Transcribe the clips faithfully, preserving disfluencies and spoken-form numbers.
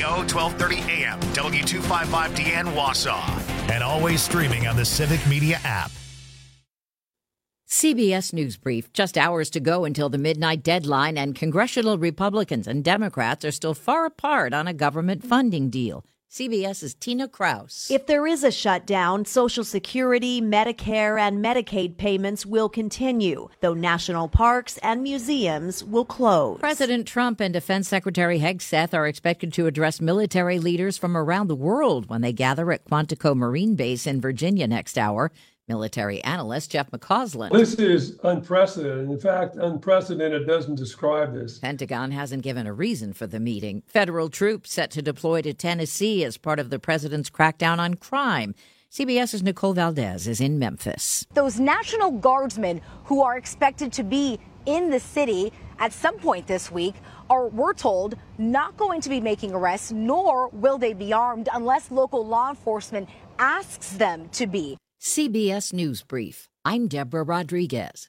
K O twelve thirty A M, W two fifty-five D N Wausau, and always streaming on the Civic Media app. C B S News Brief. Just hours to go until the midnight deadline, and congressional Republicans and Democrats are still far apart on a government funding deal. CBS's Tina Kraus. If there is a shutdown, Social Security, Medicare, and Medicaid payments will continue, though national parks and museums will close. President Trump and Defense Secretary Hegseth are expected to address military leaders from around the world when they gather at Quantico Marine Base in Virginia next hour. Military analyst Jeff McCausland. This is unprecedented. In fact, unprecedented doesn't describe this. Pentagon hasn't given a reason for the meeting. Federal troops set to deploy to Tennessee as part of the president's crackdown on crime. CBS's Nicole Valdez is in Memphis. Those National Guardsmen who are expected to be in the city at some point this week are, we're told, not going to be making arrests, nor will they be armed unless local law enforcement asks them to be. C B S News Brief. I'm Deborah Rodriguez.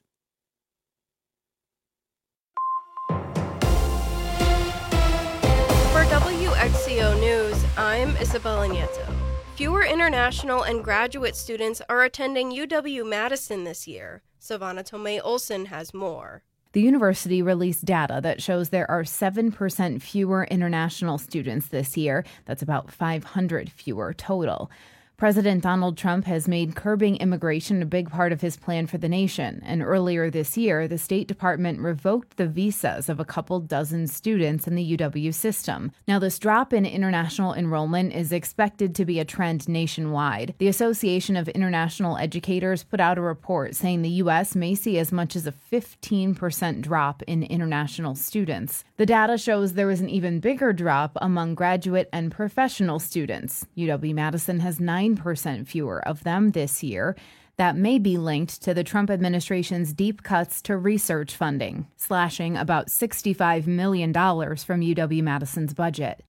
For W X C O News, I'm Isabella Nieto. Fewer international and graduate students are attending U W-Madison this year. Savannah Tomei Olson has more. The university released data that shows there are seven percent fewer international students this year. That's about five hundred fewer total. President Donald Trump has made curbing immigration a big part of his plan for the nation. And earlier this year, the State Department revoked the visas of a couple dozen students in the U W system. Now, this drop in international enrollment is expected to be a trend nationwide. The Association of International Educators put out a report saying the U S may see as much as a fifteen percent drop in international students. The data shows there was an even bigger drop among graduate and professional students. U W-Madison has nine percent fewer of them this year. That may be linked to the Trump administration's deep cuts to research funding, slashing about sixty-five million dollars from U W-Madison's budget.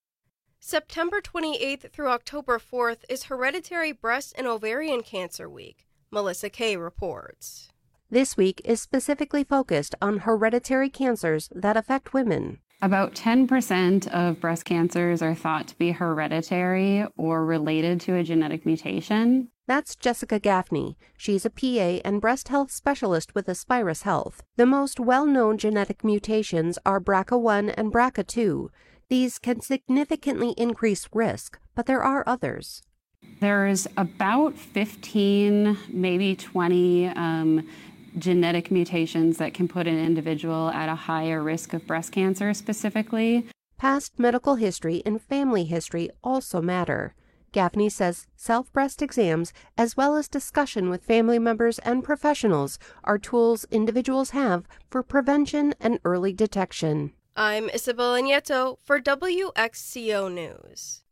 September twenty-eighth through October fourth is Hereditary Breast and Ovarian Cancer Week. Melissa Kay reports. This week is specifically focused on hereditary cancers that affect women. About ten percent of breast cancers are thought to be hereditary or related to a genetic mutation. That's Jessica Gaffney. She's a P A and breast health specialist with Aspirus Health. The most well-known genetic mutations are B R C A one and B R C A two. These can significantly increase risk, but there are others. There's about fifteen, maybe twenty um, genetic mutations that can put an individual at a higher risk of breast cancer specifically. Past medical history and family history also matter. Gaffney says self-breast exams, as well as discussion with family members and professionals, are tools individuals have for prevention and early detection. I'm Isabella Nieto for W X C O News.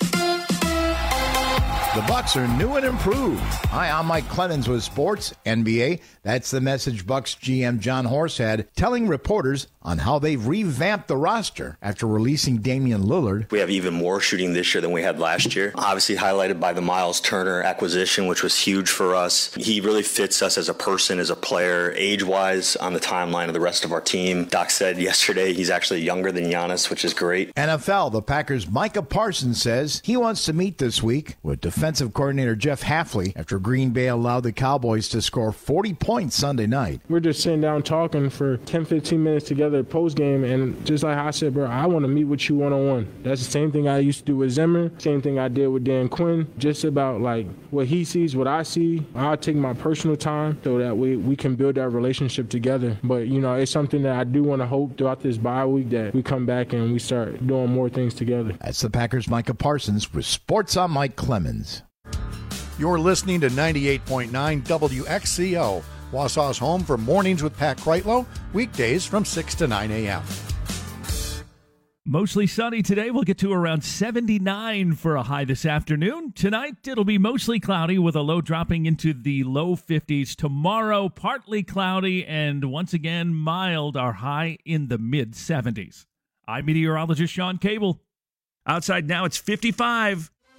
The Bucks are new and improved. Hi, I'm Mike Clemens with Sports N B A. That's the message Bucks G M John Horst had, telling reporters on how they've revamped the roster after releasing Damian Lillard. We have even more shooting this year than we had last year. Obviously highlighted by the Miles Turner acquisition, which was huge for us. He really fits us as a person, as a player, age-wise on the timeline of the rest of our team. Doc said yesterday he's actually younger than Giannis, which is great. N F L, the Packers' Micah Parsons says he wants to meet this week with defensive coordinator Jeff Hafley after Green Bay allowed the Cowboys to score forty points Sunday night. We're just sitting down talking for ten, fifteen minutes together post game, and just like I said, bro, I want to meet with you one-on-one. That's the same thing I used to do with Zimmer, same thing I did with Dan Quinn, just about like what he sees, what I see. I'll take my personal time so that we, we can build that relationship together. But, you know, it's something that I do want to hope throughout this bye week that we come back and we start doing more things together. That's the Packers' Micah Parsons with Sports on Mike Clemens. You're listening to ninety-eight point nine W X C O, Wausau's home for Mornings with Pat Kreitlow, weekdays from six to nine a.m. Mostly sunny today. We'll get to around seventy-nine for a high this afternoon. Tonight, it'll be mostly cloudy with a low dropping into the low fifties. Tomorrow, partly cloudy and once again mild, our high in the mid seventies. I'm meteorologist Sean Cable. Outside now, it's fifty-five.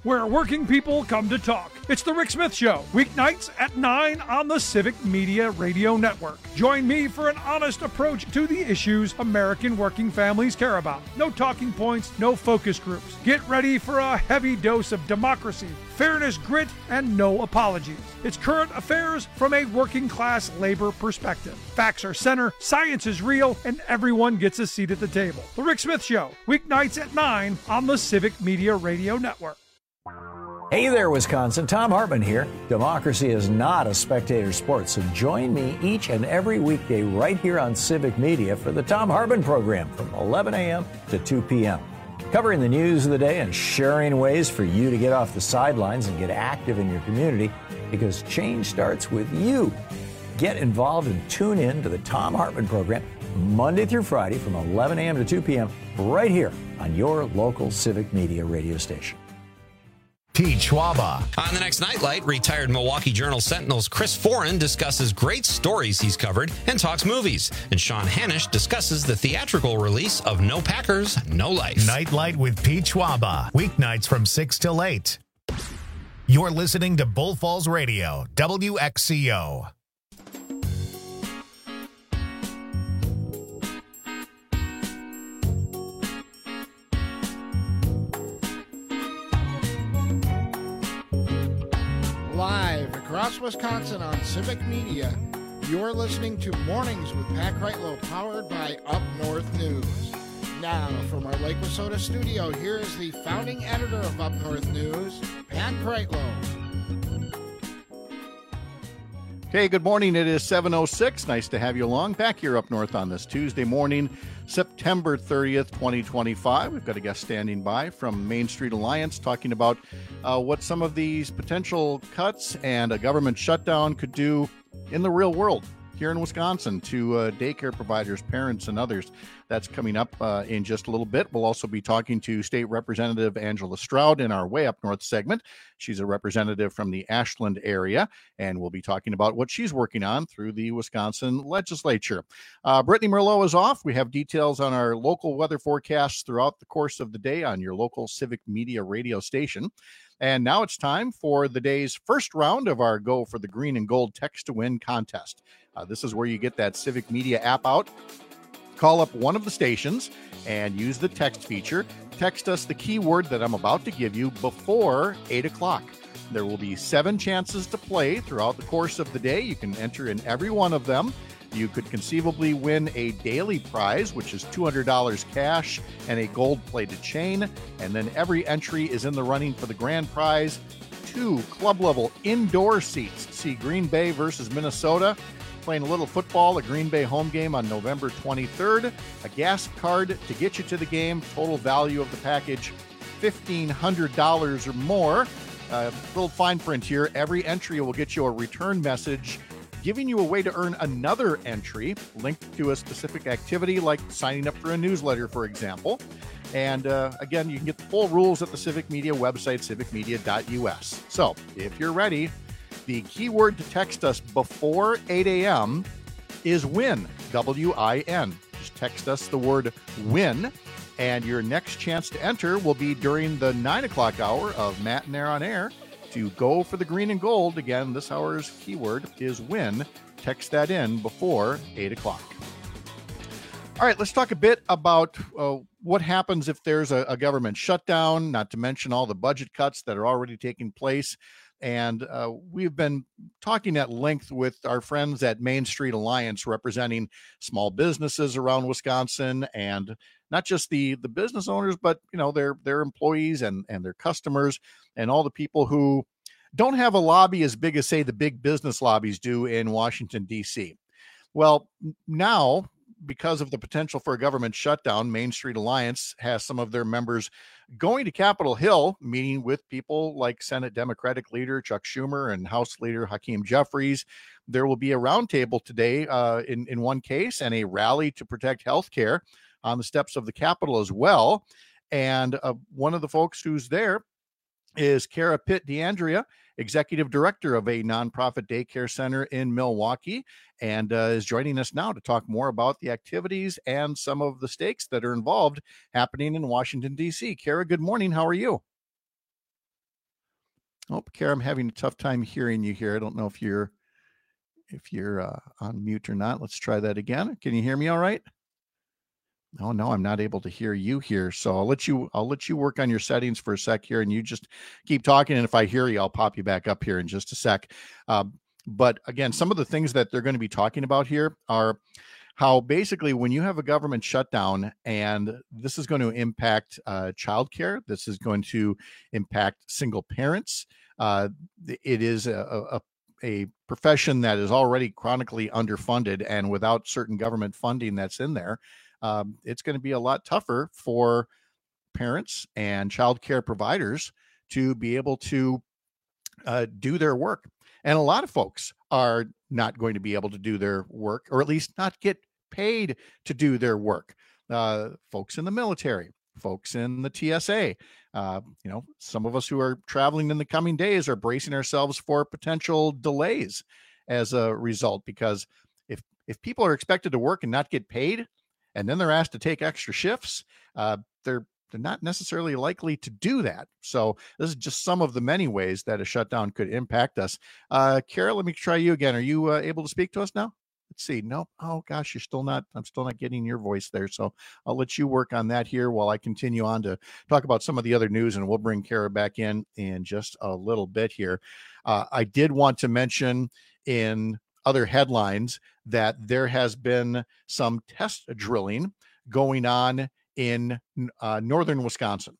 where working people come to talk. It's The Rick Smith Show, weeknights at nine on the Civic Media Radio Network. Join me for an honest approach to the issues American working families care about. No talking points, no focus groups. Get ready for a heavy dose of democracy, fairness, grit, and no apologies. It's current affairs from a working class labor perspective. Facts are center, science is real, and everyone gets a seat at the table. The Rick Smith Show, weeknights at nine on the Civic Media Radio Network. Hey there, Wisconsin. Tom Hartman here. Democracy is not a spectator sport, so join me each and every weekday right here on Civic Media for the Tom Hartman program from eleven a.m. to two p.m. Covering the news of the day and sharing ways for you to get off the sidelines and get active in your community, because change starts with you. Get involved and tune in to the Tom Hartman program Monday through Friday from eleven a.m. to two p.m. right here on your local Civic Media radio station. Pete Schwaba. On the next Nightlight, retired Milwaukee Journal Sentinel's Chris Foran discusses great stories he's covered and talks movies. And Sean Hanisch discusses the theatrical release of No Packers, No Life. Nightlight with Pete Schwaba. Weeknights from six till eight. You're listening to Bull Falls Radio, W X C O. Live across Wisconsin on Civic Media, you're listening to Mornings with Pat Kreitlow, powered by Up North News. Now, from our Lake Wissota studio, here is the founding editor of Up North News, Pat Kreitlow. Okay, good morning. It is seven oh six. Nice to have you along back here up north on this Tuesday morning, September thirtieth, twenty twenty-five. We've got a guest standing by from Main Street Alliance talking about uh, what some of these potential cuts and a government shutdown could do in the real world here in Wisconsin to uh, daycare providers, parents, and others. That's coming up uh, in just a little bit. We'll also be talking to State Representative Angela Stroud in our Way Up North segment. She's a representative from the Ashland area, and we'll be talking about what she's working on through the Wisconsin legislature. Uh, Brittany Merlot is off. We have details on our local weather forecasts throughout the course of the day on your local Civic Media radio station. And now it's time for the day's first round of our Go for the Green and Gold Text to Win contest. Uh, this is where you get that Civic Media app out, call up one of the stations, and use the text feature. Text us the keyword that I'm about to give you before eight o'clock. There will be seven chances to play throughout the course of the day. You can enter in every one of them. You could conceivably win a daily prize, which is two hundred dollars cash and a gold-plated chain. And then every entry is in the running for the grand prize, two club-level indoor seats to see Green Bay versus Minnesota, playing a little football, a Green Bay home game on November twenty-third, a gas card to get you to the game, total value of the package, fifteen hundred dollars or more. A uh, little fine print here, every entry will get you a return message giving you a way to earn another entry linked to a specific activity, like signing up for a newsletter, for example. And uh, again, you can get the full rules at the Civic Media website, civic media dot u s. So if you're ready, the keyword to text us before eight a.m. is WIN, W I N. Just text us the word WIN, and your next chance to enter will be during the nine o'clock hour of Matt and Air on Air to Go for the Green and Gold. Again, this hour's keyword is WIN. Text that in before eight o'clock. All right, let's talk a bit about uh, what happens if there's a, a government shutdown, not to mention all the budget cuts that are already taking place. And uh, we've been talking at length with our friends at Main Street Alliance, representing small businesses around Wisconsin, and not just the, the business owners, but, you know, their, their employees and, and their customers and all the people who don't have a lobby as big as, say, the big business lobbies do in Washington, D C. Well, now, because of the potential for a government shutdown, Main Street Alliance has some of their members going to Capitol Hill, meeting with people like Senate Democratic leader Chuck Schumer and House leader Hakeem Jeffries. There will be a roundtable today uh, in, in one case, and a rally to protect health care on the steps of the Capitol as well. And uh, one of the folks who's there is Kara Pitt DeAndrea, executive director of a nonprofit daycare center in Milwaukee, and uh, is joining us now to talk more about the activities and some of the stakes that are involved happening in Washington, D C. Kara, good morning. How are you? Oh, Kara, I'm having a tough time hearing you here. I don't know if you're if you're uh, on mute or not. Let's try that again. Can you hear me all right? Oh no, I'm not able to hear you here. So I'll let you I'll let you work on your settings for a sec here, and you just keep talking. And if I hear you, I'll pop you back up here in just a sec. Um, but again, some of the things that they're going to be talking about here are how basically when you have a government shutdown, and this is going to impact uh, childcare, this is going to impact single parents. Uh, it is a, a a profession that is already chronically underfunded, and without certain government funding that's in there, um, it's going to be a lot tougher for parents and childcare providers to be able to uh, do their work. And a lot of folks are not going to be able to do their work, or at least not get paid to do their work. Uh, folks in the military, folks in the T S A, uh, you know, some of us who are traveling in the coming days are bracing ourselves for potential delays as a result, because if if people are expected to work and not get paid, and then they're asked to take extra shifts, uh, they're they're not necessarily likely to do that. So this is just some of the many ways that a shutdown could impact us. Uh, Kara, let me try you again. Are you uh, able to speak to us now? Let's see. No. Oh gosh, you're still not, I'm still not getting your voice there. So I'll let you work on that here while I continue on to talk about some of the other news, and we'll bring Kara back in in just a little bit here. Uh, I did want to mention in other headlines that there has been some test drilling going on in uh, northern Wisconsin.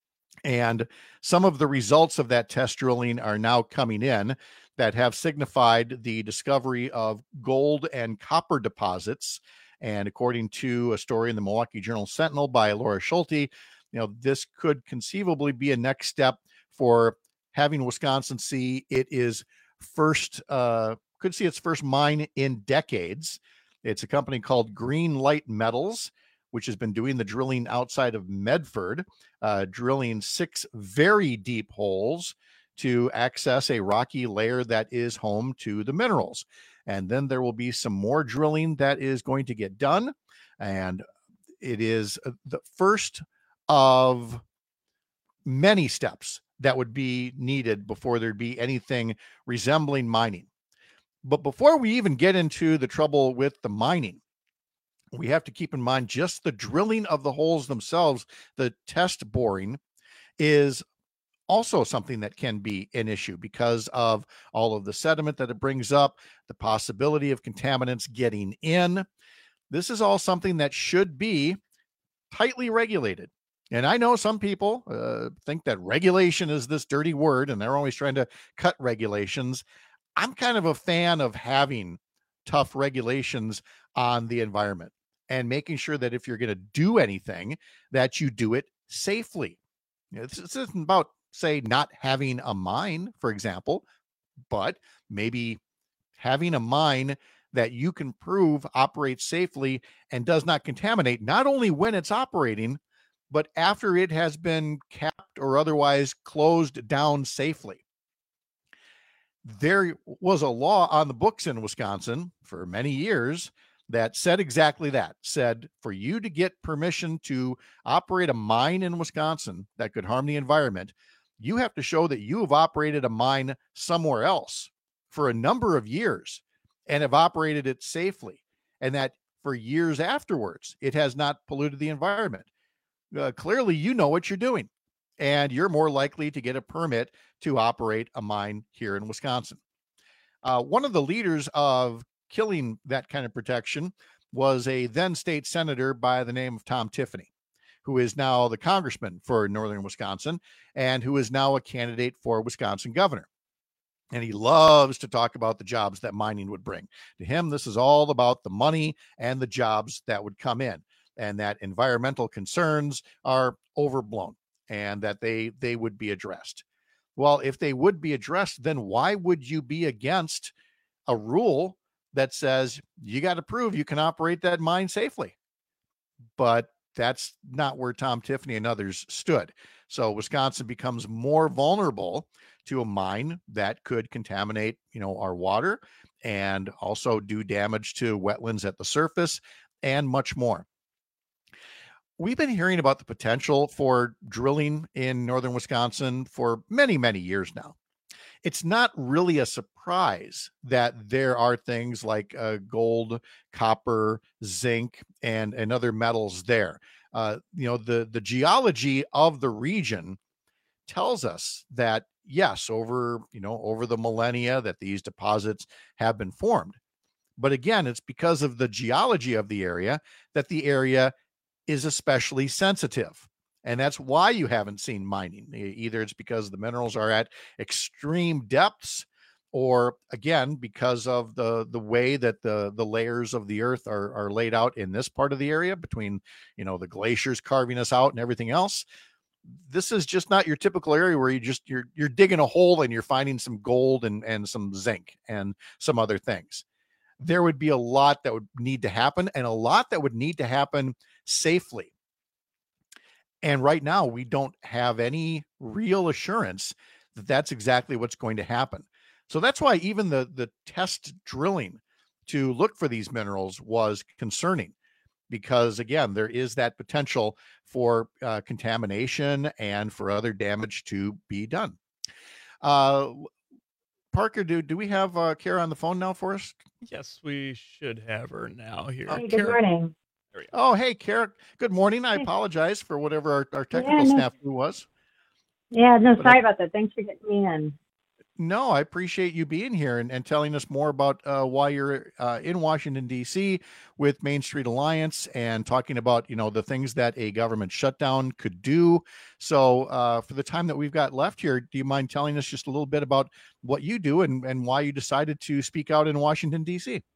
And some of the results of that test drilling are now coming in that have signified the discovery of gold and copper deposits. And according to a story in the Milwaukee Journal Sentinel by Laura Schulte, you know, this could conceivably be a next step for having Wisconsin see it is first, uh, could see its first mine in decades. It's a company called Green Light Metals, which has been doing the drilling outside of Medford, uh, drilling six very deep holes to access a rocky layer that is home to the minerals. And then there will be some more drilling that is going to get done. And it is the first of many steps that would be needed before there'd be anything resembling mining. But before we even get into the trouble with the mining, we have to keep in mind just the drilling of the holes themselves. The test boring is also something that can be an issue because of all of the sediment that it brings up, the possibility of contaminants getting in. This is all something that should be tightly regulated. And I know some people uh, think that regulation is this dirty word, and they're always trying to cut regulations. I'm kind of a fan of having tough regulations on the environment and making sure that if you're going to do anything, that you do it safely. You know, this, this isn't about, say, not having a mine, for example, but maybe having a mine that you can prove operates safely and does not contaminate, not only when it's operating, but after it has been capped or otherwise closed down safely. There was a law on the books in Wisconsin for many years that said exactly that, said for you to get permission to operate a mine in Wisconsin that could harm the environment, you have to show that you have operated a mine somewhere else for a number of years and have operated it safely, and that for years afterwards, it has not polluted the environment. Uh, clearly, you know what you're doing, and you're more likely to get a permit to operate a mine here in Wisconsin. Uh, one of the leaders of killing that kind of protection was a then state senator by the name of Tom Tiffany, who is now the congressman for northern Wisconsin and who is now a candidate for Wisconsin governor. And he loves to talk about the jobs that mining would bring. To him, this is all about the money and the jobs that would come in, and that environmental concerns are overblown and that they they would be addressed. Well, if they would be addressed, then why would you be against a rule that says you got to prove you can operate that mine safely? But that's not where Tom Tiffany and others stood. So Wisconsin becomes more vulnerable to a mine that could contaminate, you know, our water and also do damage to wetlands at the surface and much more. We've been hearing about the potential for drilling in northern Wisconsin for many, many years now. it's not really a surprise that there are things like uh, gold, copper, zinc, and, and other metals there. Uh, you know, the, the geology of the region tells us that, yes, over, you know, over the millennia that these deposits have been formed. But again, it's because of the geology of the area that the area is especially sensitive. And that's why you haven't seen mining. Either it's because the minerals are at extreme depths, or again, because of the, the way that the, the layers of the earth are, are laid out in this part of the area between, you know, the glaciers carving us out and everything else. This is just not your typical area where you just, you're, you're digging a hole and you're finding some gold and, and some zinc and some other things. There would be a lot that would need to happen, and a lot that would need to happen safely. And right now, we don't have any real assurance that that's exactly what's going to happen. So that's why even the, the test drilling to look for these minerals was concerning, because, again, there is that potential for uh, contamination and for other damage to be done. Uh, Parker, do, do we have uh, Kara on the phone now for us? Yes, we should have her now here. Hey, good morning. Oh, hey, Kara. Good morning. I apologize for whatever our, our technical Yeah, no- snafu was. Yeah, no, But, sorry uh, about that. Thanks for getting me in. No, I appreciate you being here and, and telling us more about uh, why you're uh, in Washington, D C with Main Street Alliance, and talking about, you know, the things that a government shutdown could do. So uh, for the time that we've got left here, do you mind telling us just a little bit about what you do and, and why you decided to speak out in Washington, D C?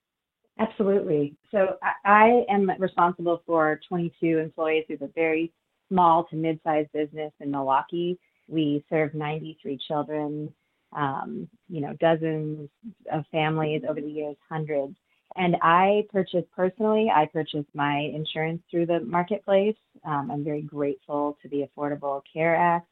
Absolutely. So I, I am responsible for twenty-two employees. We have a very small to mid-sized business in Milwaukee. We serve ninety-three children, um, you know, dozens of families over the years, hundreds. And I purchased personally, I purchased my insurance through the marketplace. Um, I'm very grateful to the Affordable Care Act.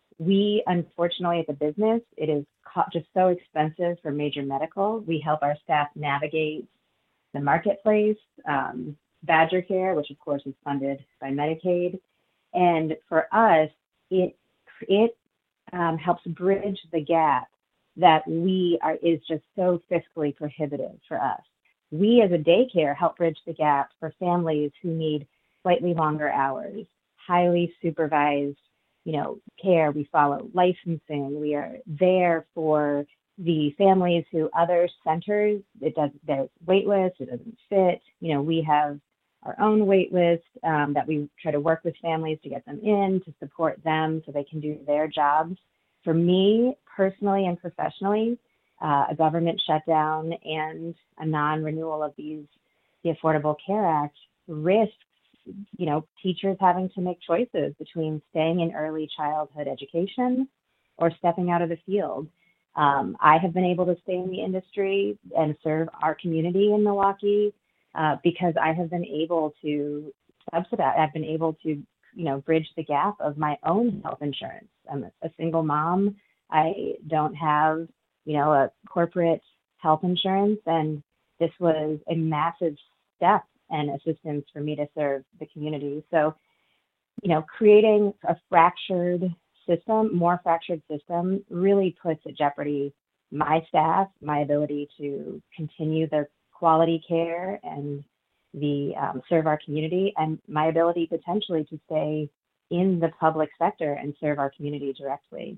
We, unfortunately, at the business, it is co- just so expensive for major medical. We help our staff navigate the marketplace, um, Badger Care, which of course is funded by Medicaid. And for us, it it um, helps bridge the gap that we are is just so fiscally prohibitive for us. We as a daycare help bridge the gap for families who need slightly longer hours, highly supervised, you know, care. We follow licensing. We are there for the families who other centers, it does, there's wait lists, it doesn't fit. You know, we have our own wait list um, that we try to work with families to get them in, to support them so they can do their jobs. For me, personally and professionally, uh, a government shutdown and a non-renewal of these, the Affordable Care Act risks, you know, teachers having to make choices between staying in early childhood education or stepping out of the field. Um, I have been able to stay in the industry and serve our community in Milwaukee uh, because I have been able to subsidize, I've been able to, you know, bridge the gap of my own health insurance. I'm a, a single mom. I don't have, you know, a corporate health insurance, and this was a massive step and assistance for me to serve the community. So, you know, creating a fractured system, more fractured system, really puts at jeopardy my staff, my ability to continue the quality care and the um, serve our community, and my ability potentially to stay in the public sector and serve our community directly.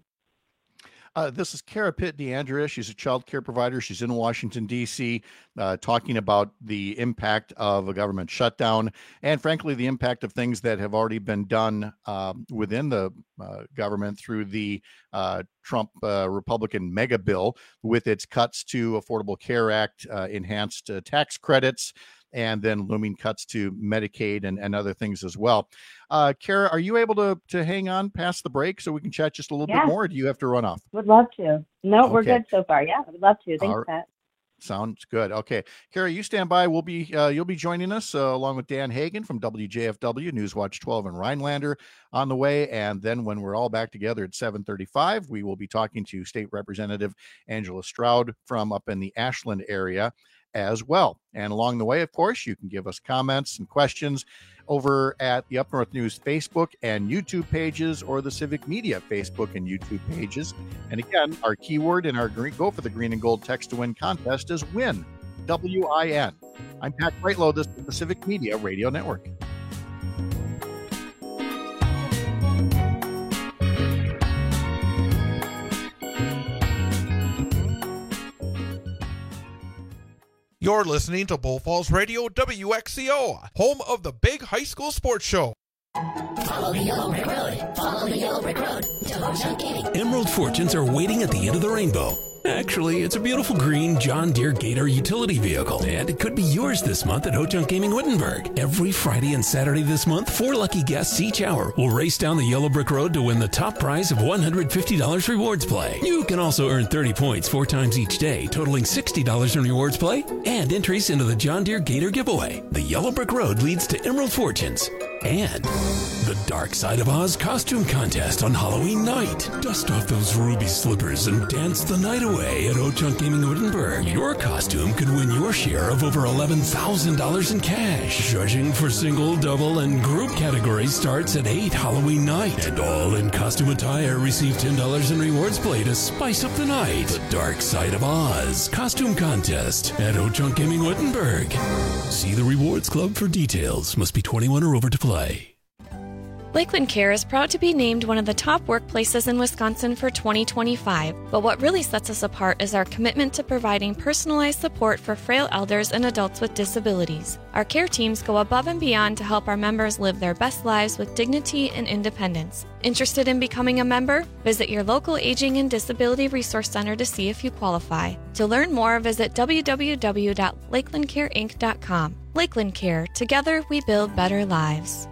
Uh, this is Kara Pitt DeAndrea. She's a child care provider. She's in Washington, D C, uh, talking about the impact of a government shutdown and, frankly, the impact of things that have already been done uh, within the uh, government through the uh, Trump uh, Republican mega bill with its cuts to Affordable Care Act, uh, enhanced uh, tax credits, and then looming cuts to Medicaid and, and other things as well. Uh, Kara, are you able to to hang on past the break so we can chat just a little Yeah. bit more, or do you have to run off? Would love to. No, we're Okay. good so far. Yeah, I would love to. Thanks, All right. Pat. Sounds good. Okay, Kara, you stand by. We'll be uh, you'll be joining us uh, along with Dan Hagan from W J F W Newswatch twelve and Rhinelander on the way. And then when we're all back together at seven thirty-five, we will be talking to State Representative Angela Stroud from up in the Ashland area. as well. And along the way, of course, you can give us comments and questions over at the Up North News Facebook and YouTube pages, or the Civic Media Facebook and YouTube pages. And again, our keyword in our green, Go for the Green and Gold Text to Win contest is WIN, W I N. I'm Pat Brightlow, this is the Civic Media Radio Network. You're listening to Bull Falls Radio, W X C O, home of the big high school sports show. Follow the yellow brick road. Follow the yellow brick road to Ho-Chunk Gaming. Emerald fortunes are waiting at the end of the rainbow. Actually, it's a beautiful green John Deere Gator utility vehicle, and it could be yours this month at Ho-Chunk Gaming Wittenberg. Every Friday and Saturday this month, four lucky guests each hour will race down the yellow brick road to win the top prize of one hundred fifty dollars rewards play. You can also earn thirty points four times each day, totaling sixty dollars in rewards play, and entries into the John Deere Gator giveaway. The yellow brick road leads to Emerald fortunes. And the Dark Side of Oz costume contest on Halloween night. Dust off those ruby slippers and dance the night away at Ho-Chunk Gaming Wittenberg. Your costume could win your share of over eleven thousand dollars in cash. Judging for single, double, and group categories starts at eight Halloween night. And all in costume attire receive ten dollars in rewards play to spice up the night. The Dark Side of Oz costume contest at Ho-Chunk Gaming Wittenberg. See the Rewards Club for details. Must be twenty-one or over to play. Lakeland Care is proud to be named one of the top workplaces in Wisconsin for twenty twenty-five, but what really sets us apart is our commitment to providing personalized support for frail elders and adults with disabilities. Our care teams go above and beyond to help our members live their best lives with dignity and independence. Interested in becoming a member? Visit your local Aging and Disability Resource Center to see if you qualify. To learn more, visit w w w dot lakeland care inc dot com. Lakeland Care. Together, we build better lives.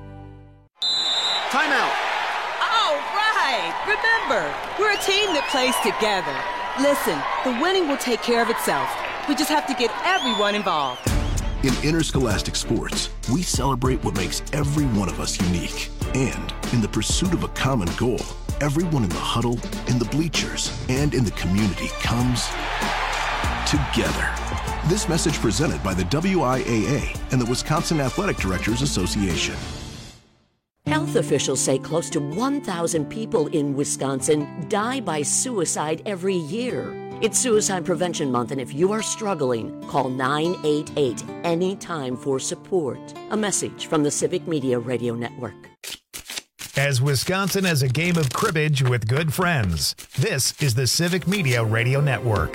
Timeout. All right. Remember, we're a team that plays together. Listen, the winning will take care of itself. We just have to get everyone involved. In interscholastic sports, we celebrate what makes every one of us unique. And in the pursuit of a common goal, everyone in the huddle, in the bleachers, and in the community comes together. This message presented by the W I A A and the Wisconsin Athletic Directors Association. Health officials say close to one thousand people in Wisconsin die by suicide every year. It's Suicide Prevention Month, and if you are struggling, call nine eight eight anytime for support. A message from the Civic Media Radio Network. As Wisconsin has a game of cribbage with good friends, this is the Civic Media Radio Network.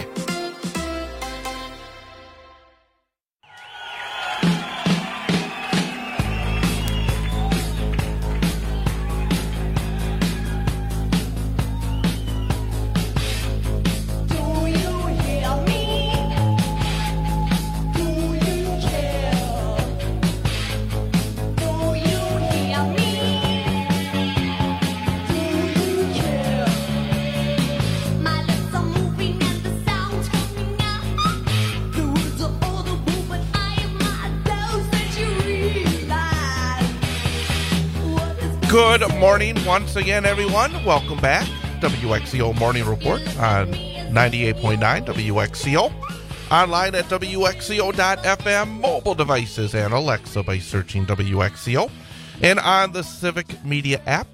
Good morning once again, everyone. Welcome back. W X C O Morning Report on ninety-eight point nine W X C O. Online at W X C O dot F M, mobile devices, and Alexa by searching W X C O. And on the Civic Media app,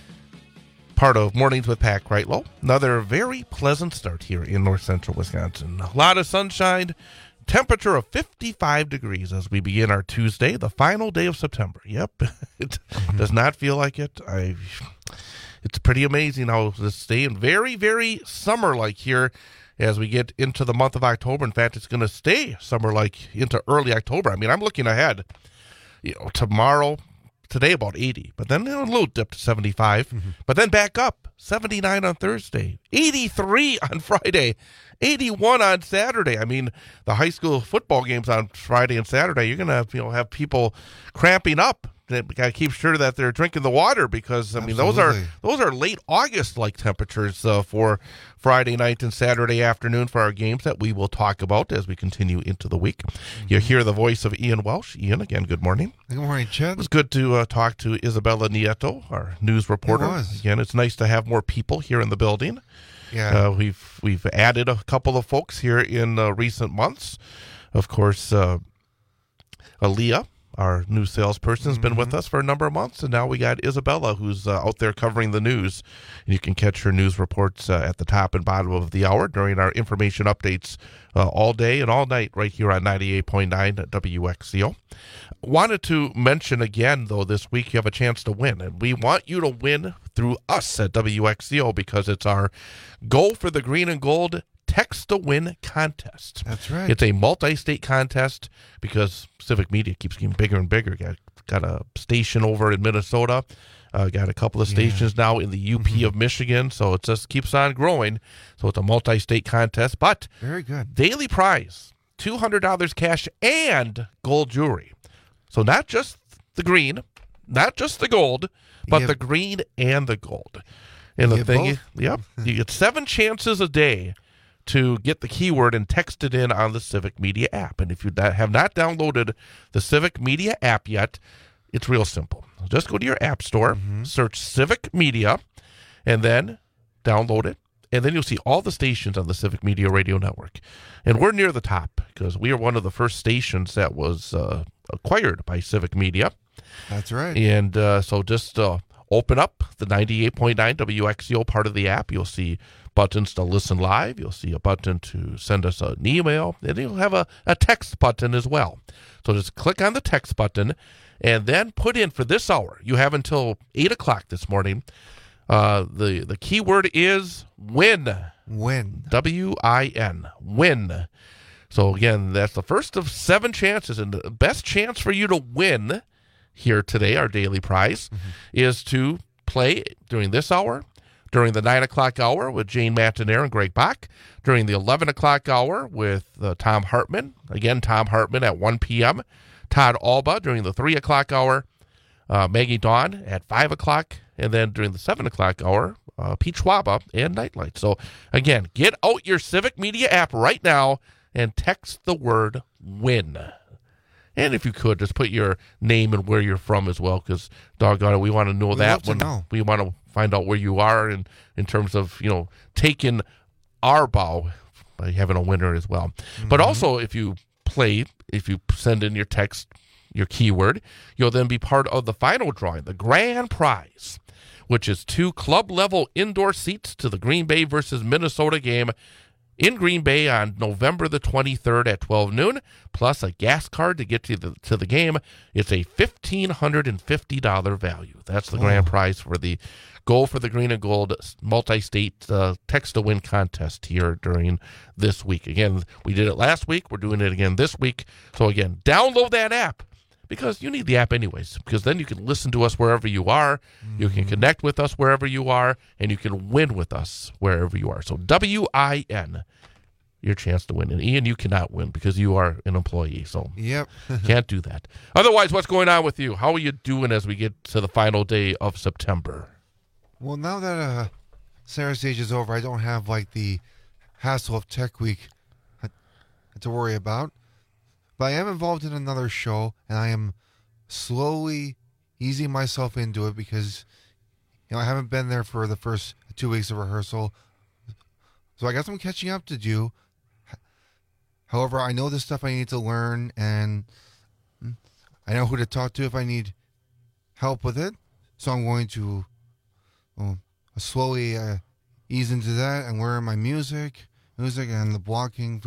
part of Mornings with Pat Kreitlow. Another very pleasant start here in north central Wisconsin. A lot of sunshine. Temperature of fifty-five degrees as we begin our Tuesday, the final day of September. Yep, it does not feel like it. I, it's pretty amazing how this staying very, very summer-like here as we get into the month of October. In fact, it's going to stay summer-like into early October. I mean, I'm looking ahead. You know, tomorrow, today about eighty, but then you know, a little dip to seventy-five, mm-hmm. but then back up, seventy-nine on Thursday, eighty-three on Friday, eighty-one on Saturday. I mean, the high school football games on Friday and Saturday, you're going to you know have people cramping up. They got to keep sure that they're drinking the water because I mean Absolutely. those are those are late August like temperatures uh, for Friday night and Saturday afternoon for our games that we will talk about as we continue into the week. Mm-hmm. You hear the voice of Ian Welsh. Ian, again, good morning. Good morning, Chad. It was good to uh, talk to Isabella Nieto, our news reporter. It was. Again, it's nice to have more people here in the building. Yeah, uh, we've we've added a couple of folks here in uh, recent months. of course, uh, Aaliyah, our new salesperson, has been with us for a number of months, and now we got Isabella, who's uh, out there covering the news. And you can catch her news reports uh, at the top and bottom of the hour during our information updates uh, all day and all night right here on ninety-eight point nine W X C O. Wanted to mention again, though, this week you have a chance to win, and we want you to win through us at W X C O because it's our Go for the Green and Gold Text to Win contest. That's right. It's a multi-state contest because Civic Media keeps getting bigger and bigger. Got got a station over in Minnesota. Uh, got a couple of stations yeah. now in the U P mm-hmm. of Michigan. So it just keeps on growing. So it's a multi-state contest. But very good. Daily prize, two hundred dollars cash and gold jewelry. So not just the green, not just the gold, but the green and the gold. And the thing, is, yep, you get seven chances a day to get the keyword and text it in on the Civic Media app. And if you have not downloaded the Civic Media app yet, it's real simple. Just go to your app store, mm-hmm. search Civic Media, and then download it. And then you'll see all the stations on the Civic Media Radio Network. And we're near the top because we are one of the first stations that was uh, acquired by Civic Media. That's right. And uh, so just uh, open up the ninety-eight point nine W X C O part of the app. You'll see buttons to listen live. You'll see a button to send us an email. And you'll have a, a text button as well. So just click on the text button and then put in for this hour. You have until eight o'clock this morning. Uh, the, the keyword is win. Win. W I N. Win. So, again, that's the first of seven chances. And the best chance for you to win here today, our daily prize, mm-hmm. is to play during this hour, during the nine o'clock hour with Jane Matinaire and Greg Bach, during the eleven o'clock hour with uh, Tom Hartman. Again, Tom Hartman at one p.m. Todd Alba during the three o'clock hour. Uh, Maggie Dawn at five o'clock. And then during the seven o'clock hour, uh, Pete Schwaba and Nightlight. So, again, get out your Civic Media app right now and text the word WIN. And if you could, just put your name and where you're from as well, because, doggone it, we want to know we that. When know. We want to find out where you are in, in terms of, you know, taking our bow by having a winner as well. Mm-hmm. But also, if you play, if you send in your text, your keyword, you'll then be part of the final drawing, the grand prize, which is two club-level indoor seats to the Green Bay versus Minnesota game in Green Bay on November the twenty-third at twelve noon, plus a gas card to get to the to the game. It's a one thousand five hundred fifty dollars value. That's the oh. grand prize for the Go for the Green and Gold multi-state uh, text-to-win contest here during this week. Again, we did it last week. We're doing it again this week. So, again, download that app. Because you need the app anyways, because then you can listen to us wherever you are, mm-hmm. you can connect with us wherever you are, and you can win with us wherever you are. So W I N, your chance to win. And Ian, you cannot win because you are an employee, so yep. can't do that. Otherwise, what's going on with you? How are you doing as we get to the final day of September? Well, now that uh, Center Stage is over, I don't have like the hassle of Tech Week to worry about. But I am involved in another show, and I am slowly easing myself into it because, you know, I haven't been there for the first two weeks of rehearsal. So I got some catching up to do. However, I know the stuff I need to learn, and I know who to talk to if I need help with it. So I'm going to well, slowly uh, ease into that and learn my music, music and the blocking.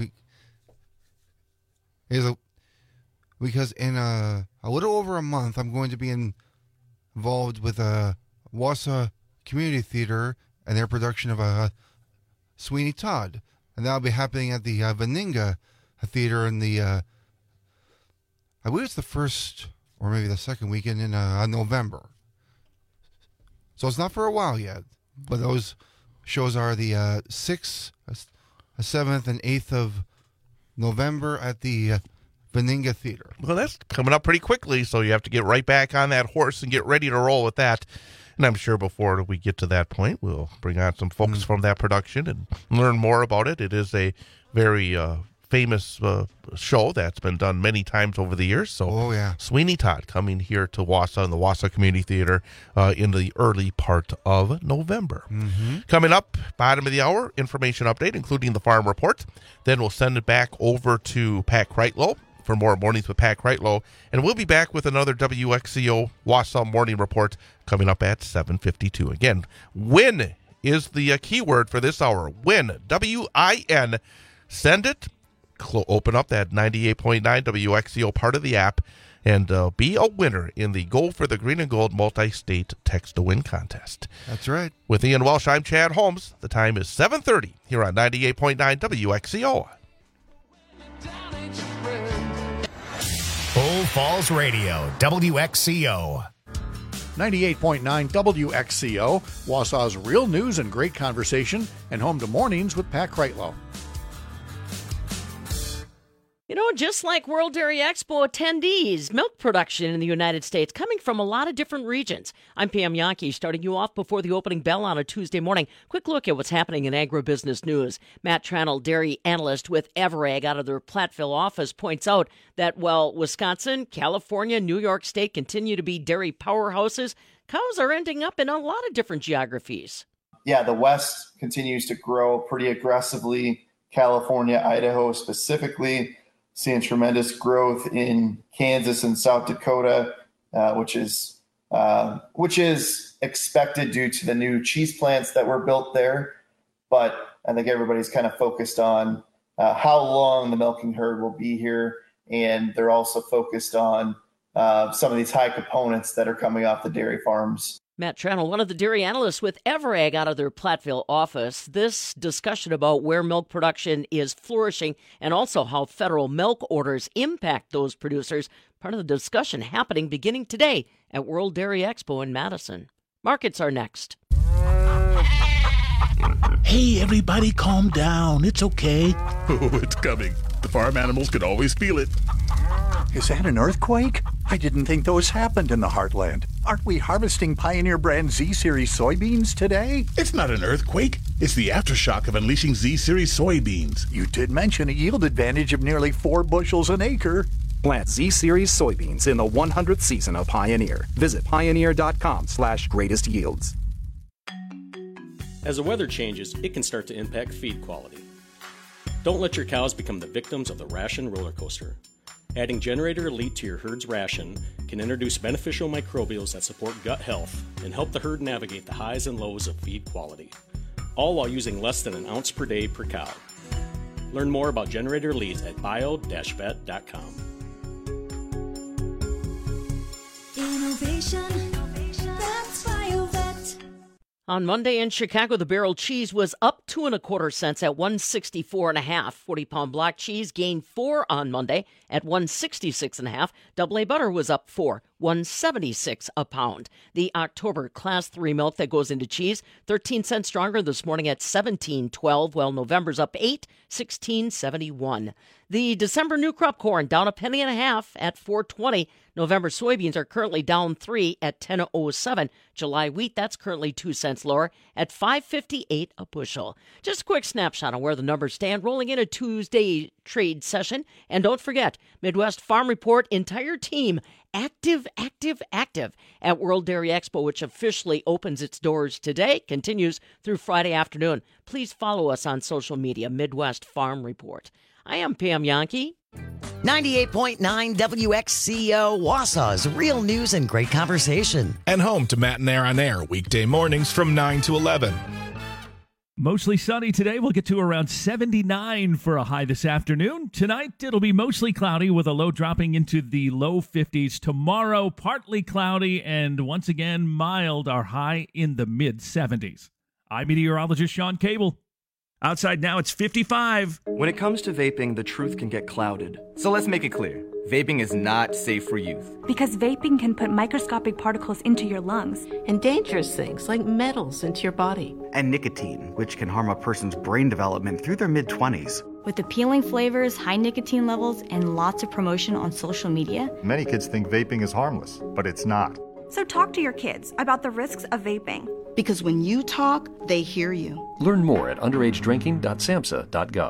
Is a, because in a, a little over a month, I'm going to be in, involved with a Wausau Community Theater and their production of a Sweeney Todd, and that'll be happening at the uh, Veninga Theater in the, uh, I believe it's the first or maybe the second weekend in uh, November. So it's not for a while yet, but those shows are the uh, sixth, seventh, and eighth of November at the uh, Veninga Theater. Well, that's coming up pretty quickly, so you have to get right back on that horse and get ready to roll with that. And I'm sure before we get to that point, we'll bring on some folks mm. from that production and learn more about it. It is a very uh, famous uh, show that's been done many times over the years. So, oh, yeah. Sweeney Todd coming here to Wausau in the Wausau Community Theater uh, in the early part of November. Mm-hmm. Coming up, bottom of the hour, information update, including the farm report. Then we'll send it back over to Pat Kreitlow for more Mornings with Pat Kreitlow. And we'll be back with another W X C O Wausau Morning Report coming up at seven fifty-two. Again, win is the uh, keyword for this hour. Win, W I N. Send it. Cl- open up that ninety-eight point nine W X C O part of the app and uh, be a winner in the Go for the Green and Gold multi-state text-to-win contest. That's right. With Ian Welsh, I'm Chad Holmes. The time is seven thirty here on ninety-eight point nine W X C O. Bull Falls Radio, W X C O. ninety-eight point nine W X C O, Wausau's real news and great conversation, and home to Mornings with Pat Kreitlow. You know, just like World Dairy Expo attendees, milk production in the United States coming from a lot of different regions. I'm Pam Yankee, starting you off before the opening bell on a Tuesday morning. Quick look at what's happening in agribusiness news. Matt Tranel, dairy analyst with Everag out of their Platteville office, points out that while Wisconsin, California, New York State continue to be dairy powerhouses, cows are ending up in a lot of different geographies. Yeah, the West continues to grow pretty aggressively. California, Idaho specifically, seeing tremendous growth in Kansas and South Dakota, uh, which is uh, which is expected due to the new cheese plants that were built there. But I think everybody's kind of focused on uh, how long the milking herd will be here, and they're also focused on uh, some of these high components that are coming off the dairy farms. Matt Tranel, one of the dairy analysts with Everag out of their Platteville office. This discussion about where milk production is flourishing and also how federal milk orders impact those producers, part of the discussion happening beginning today at World Dairy Expo in Madison. Markets are next. Hey, everybody, calm down. It's okay. Oh, it's coming. The farm animals can always feel it. Is that an earthquake? I didn't think those happened in the heartland. Aren't we harvesting Pioneer brand Z-Series soybeans today? It's not an earthquake. It's the aftershock of unleashing Z-Series soybeans. You did mention a yield advantage of nearly four bushels an acre. Plant Z-Series soybeans in the one hundredth season of Pioneer. Visit pioneer.com slash greatest yields. As the weather changes, it can start to impact feed quality. Don't let your cows become the victims of the ration roller coaster. Adding Generator Elite to your herd's ration can introduce beneficial microbials that support gut health and help the herd navigate the highs and lows of feed quality, all while using less than an ounce per day per cow. Learn more about Generator Elite at bio dash vet dot com. Innovation, that's BioVet. On Monday in Chicago, the barrel cheese was up two and a quarter cents at one sixty-four and a half. forty pound block cheese gained four on Monday at one sixty-six and a half. Double A butter was up four, one seventy-six a pound. The October class three milk that goes into cheese, thirteen cents stronger this morning at seventeen twelve, while November's up eight, sixteen seventy-one. The December new crop corn down a penny and a half at four twenty. November soybeans are currently down three at ten oh seven. July wheat, that's currently two cents lower at five fifty-eight a bushel. Just a quick snapshot on where the numbers stand rolling in a Tuesday trade session. And don't forget, Midwest Farm Report entire team active, active, active at World Dairy Expo, which officially opens its doors today, continues through Friday afternoon. Please follow us on social media, Midwest Farm Report. I am Pam Yankee. ninety-eight point nine W X C O, Wausau's real news and great conversation. And home to Matt and Air on Air, weekday mornings from nine to eleven. Mostly sunny today. We'll get to around seventy-nine for a high this afternoon. Tonight, it'll be mostly cloudy with a low dropping into the low fifties. Tomorrow, partly cloudy and once again mild, our high in the mid seventies. I'm meteorologist Sean Cable. Outside now, it's fifty-five. When it comes to vaping, the truth can get clouded. So let's make it clear. Vaping is not safe for youth. Because vaping can put microscopic particles into your lungs. And dangerous things like metals into your body. And nicotine, which can harm a person's brain development through their mid-twenties. With appealing flavors, high nicotine levels, and lots of promotion on social media, many kids think vaping is harmless, but it's not. So talk to your kids about the risks of vaping. Because when you talk, they hear you. Learn more at underage drinking dot samhsa dot gov.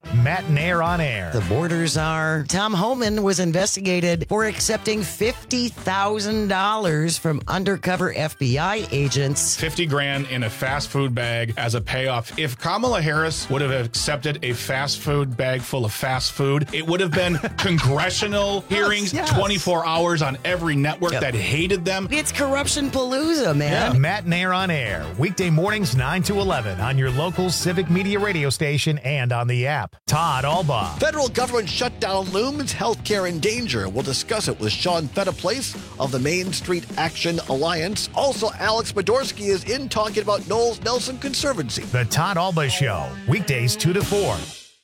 Matt and Air on Air. The borders are. Tom Homan was investigated for accepting fifty thousand dollars from undercover F B I agents. fifty grand in a fast food bag as a payoff. If Kamala Harris would have accepted a fast food bag full of fast food, it would have been congressional hearings, yes. twenty-four hours on every network Yep. that hated them. It's corruption palooza, man. Yeah. Matt and Air on Air. Weekday mornings nine to eleven on your local Civic Media radio station and on the app. Todd Albaugh. Federal government shutdown looms, healthcare in danger. We'll discuss it with Sean Fetaplace of the Main Street Action Alliance. Also, Alex Podorsky is in talking about Knowles Nelson Conservancy. The Todd Albaugh Show. Weekdays two to four.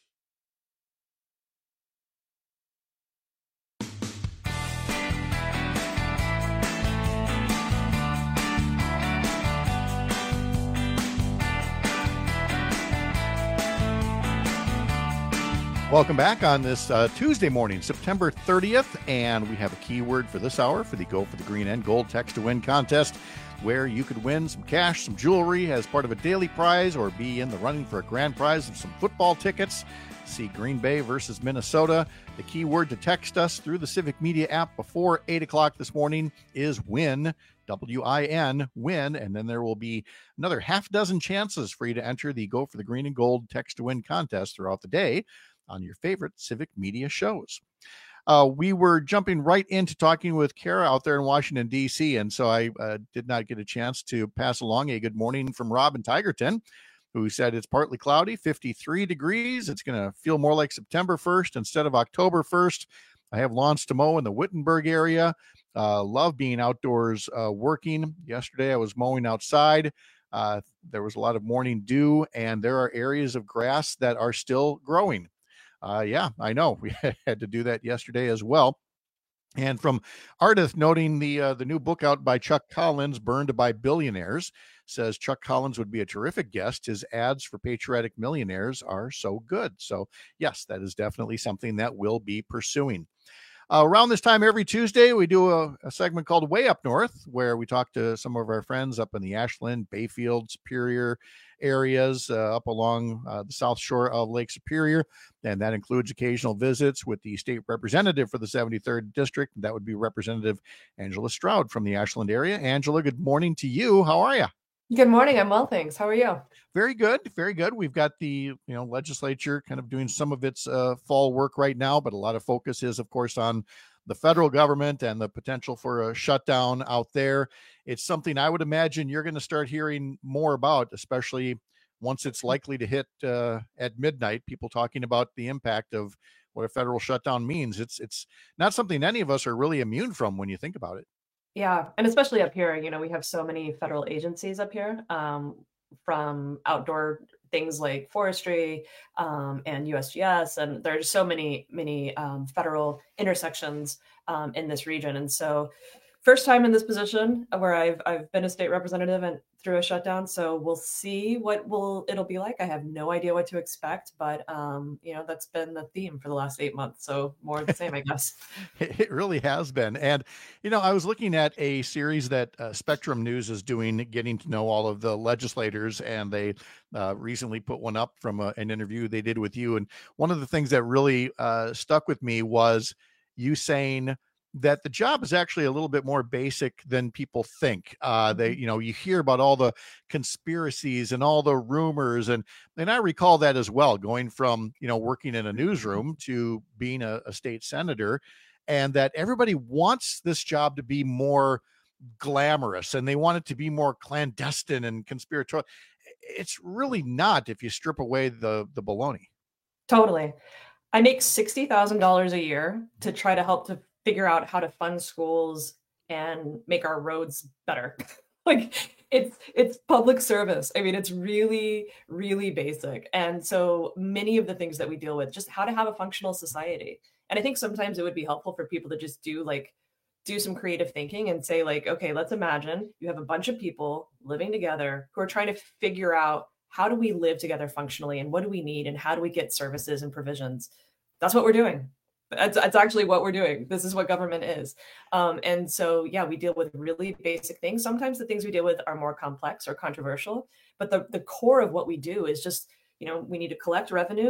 Welcome back on this uh, Tuesday morning, September thirtieth, and we have a keyword for this hour for the Go for the Green and Gold Text to Win contest, where you could win some cash, some jewelry as part of a daily prize, or be in the running for a grand prize of some football tickets. See Green Bay versus Minnesota. The keyword to text us through the Civic Media app before eight o'clock this morning is WIN, W I N, WIN, and then there will be another half dozen chances for you to enter the Go for the Green and Gold Text to Win contest throughout the day on your favorite Civic Media shows. Uh, we were jumping right into talking with Kara out there in Washington, D C, and so I uh, did not get a chance to pass along a good morning from Rob in Tigerton, who said it's partly cloudy, fifty-three degrees. It's going to feel more like September first instead of October first. I have lawns to mow in the Wittenberg area. Uh, love being outdoors uh, working. Yesterday I was mowing outside. Uh, there was a lot of morning dew, and there are areas of grass that are still growing. Uh, yeah, I know. We had to do that yesterday as well. And from Ardith noting the uh, the new book out by Chuck Collins, Burned by Billionaires, says Chuck Collins would be a terrific guest. His ads for patriotic millionaires are so good. So, yes, that is definitely something that we'll be pursuing. Uh, around this time every Tuesday, we do a, a segment called Way Up North, where we talk to some of our friends up in the Ashland, Bayfield, Superior areas, uh, up along uh, the south shore of Lake Superior. And that includes occasional visits with the state representative for the seventy-third District. That would be Representative Angela Stroud from the Ashland area. Angela, good morning to you. How are you? Good morning. I'm well, thanks. How are you? Very good. Very good. We've got the, you know, legislature kind of doing some of its uh, fall work right now, but a lot of focus is, of course, on the federal government and the potential for a shutdown out there. It's something I would imagine you're going to start hearing more about, especially once it's likely to hit uh, at midnight, people talking about the impact of what a federal shutdown means. It's, it's not something any of us are really immune from when you think about it. Yeah, and especially up here, you know, we have so many federal agencies up here, um, from outdoor things like forestry um, and U S G S, and there's so many, many um, federal intersections um, in this region. And so, first time in this position where I've I've been a state representative and through a shutdown. So we'll see what will it'll be like. I have no idea what to expect, but um, you know, that's been the theme for the last eight months. So more of the same, I guess. It really has been. And, you know, I was looking at a series that uh, Spectrum News is doing, getting to know all of the legislators, and they uh, recently put one up from a, an interview they did with you. And one of the things that really uh, stuck with me was you saying that the job is actually a little bit more basic than people think. Uh, they, you know, you hear about all the conspiracies and all the rumors. And, and I recall that as well, going from, you know, working in a newsroom to being a, a state senator, and that everybody wants this job to be more glamorous and they want it to be more clandestine and conspiratorial. It's really not if you strip away the, the baloney. Totally. I make sixty thousand dollars a year to try to help to figure out how to fund schools and make our roads better. Like it's, it's public service. I mean, it's really, really basic. And so many of the things that we deal with, just how to have a functional society. And I think sometimes it would be helpful for people to just do like, do some creative thinking and say like, okay, let's imagine you have a bunch of people living together who are trying to figure out how do we live together functionally and what do we need and how do we get services and provisions? That's what we're doing. That's, that's actually what we're doing. This is what government is. Um, and so, yeah, we deal with really basic things. Sometimes the things we deal with are more complex or controversial, but the, the core of what we do is just, you know, we need to collect revenues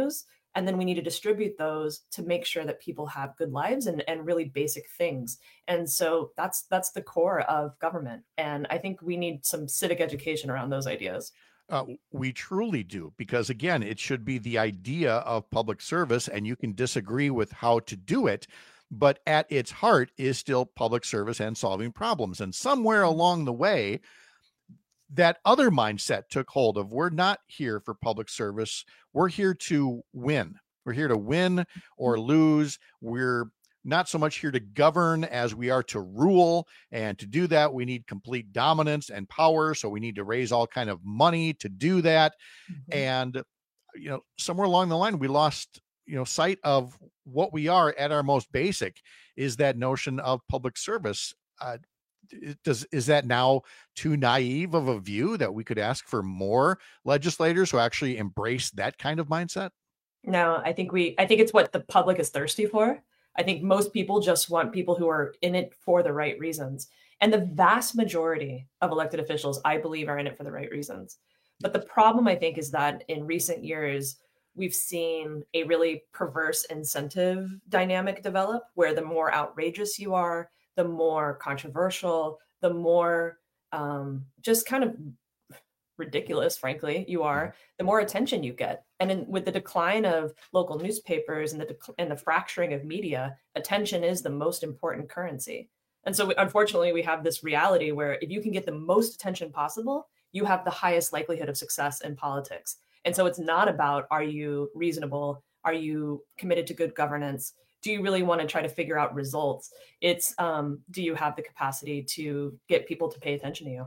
And then we need to distribute those to make sure that people have good lives and, and really basic things. And so that's that's the core of government. And I think we need some civic education around those ideas. Uh, we truly do, because again, it should be the idea of public service, and you can disagree with how to do it, but at its heart is still public service and solving problems. And somewhere along the way, that other mindset took hold of, we're not here for public service. We're here to win. We're here to win or lose. We're not so much here to govern as we are to rule. And to do that, we need complete dominance and power. So we need to raise all kind of money to do that. Mm-hmm. And, you know, somewhere along the line, we lost, you know, sight of what we are at our most basic, is that notion of public service. Uh, Does is that now too naive of a view that we could ask for more legislators who actually embrace that kind of mindset? No, I think we I think it's what the public is thirsty for. I think most people just want people who are in it for the right reasons. And the vast majority of elected officials, I believe, are in it for the right reasons. But the problem, I think, is that in recent years, we've seen a really perverse incentive dynamic develop, where the more outrageous you are, the more controversial, the more um, just kind of ridiculous, frankly, you are, the more attention you get. And in, with the decline of local newspapers and the dec- and the fracturing of media, attention is the most important currency. And so, we, unfortunately, we have this reality where if you can get the most attention possible, you have the highest likelihood of success in politics. And so it's not about, are you reasonable? Are you committed to good governance? Do you really want to try to figure out results? It's, um, do you have the capacity to get people to pay attention to you?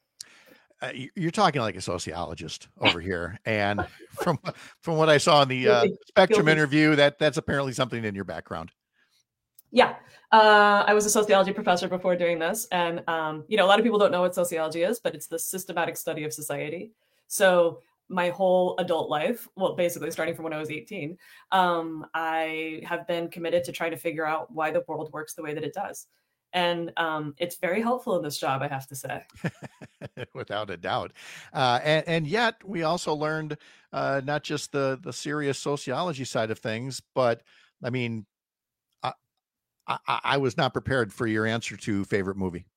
Uh, you're talking like a sociologist over here. And from from what I saw in the uh, Spectrum interview, that that's apparently something in your background. Yeah. Uh, I was a sociology professor before doing this. And, um, you know, a lot of people don't know what sociology is, but it's the systematic study of society. So my whole adult life, well, basically starting from when I was eighteen, um, I have been committed to trying to figure out why the world works the way that it does. And um, it's very helpful in this job, I have to say. Without a doubt. Uh, and, and yet we also learned uh, not just the, the serious sociology side of things, but I mean, I, I, I was not prepared for your answer to favorite movie.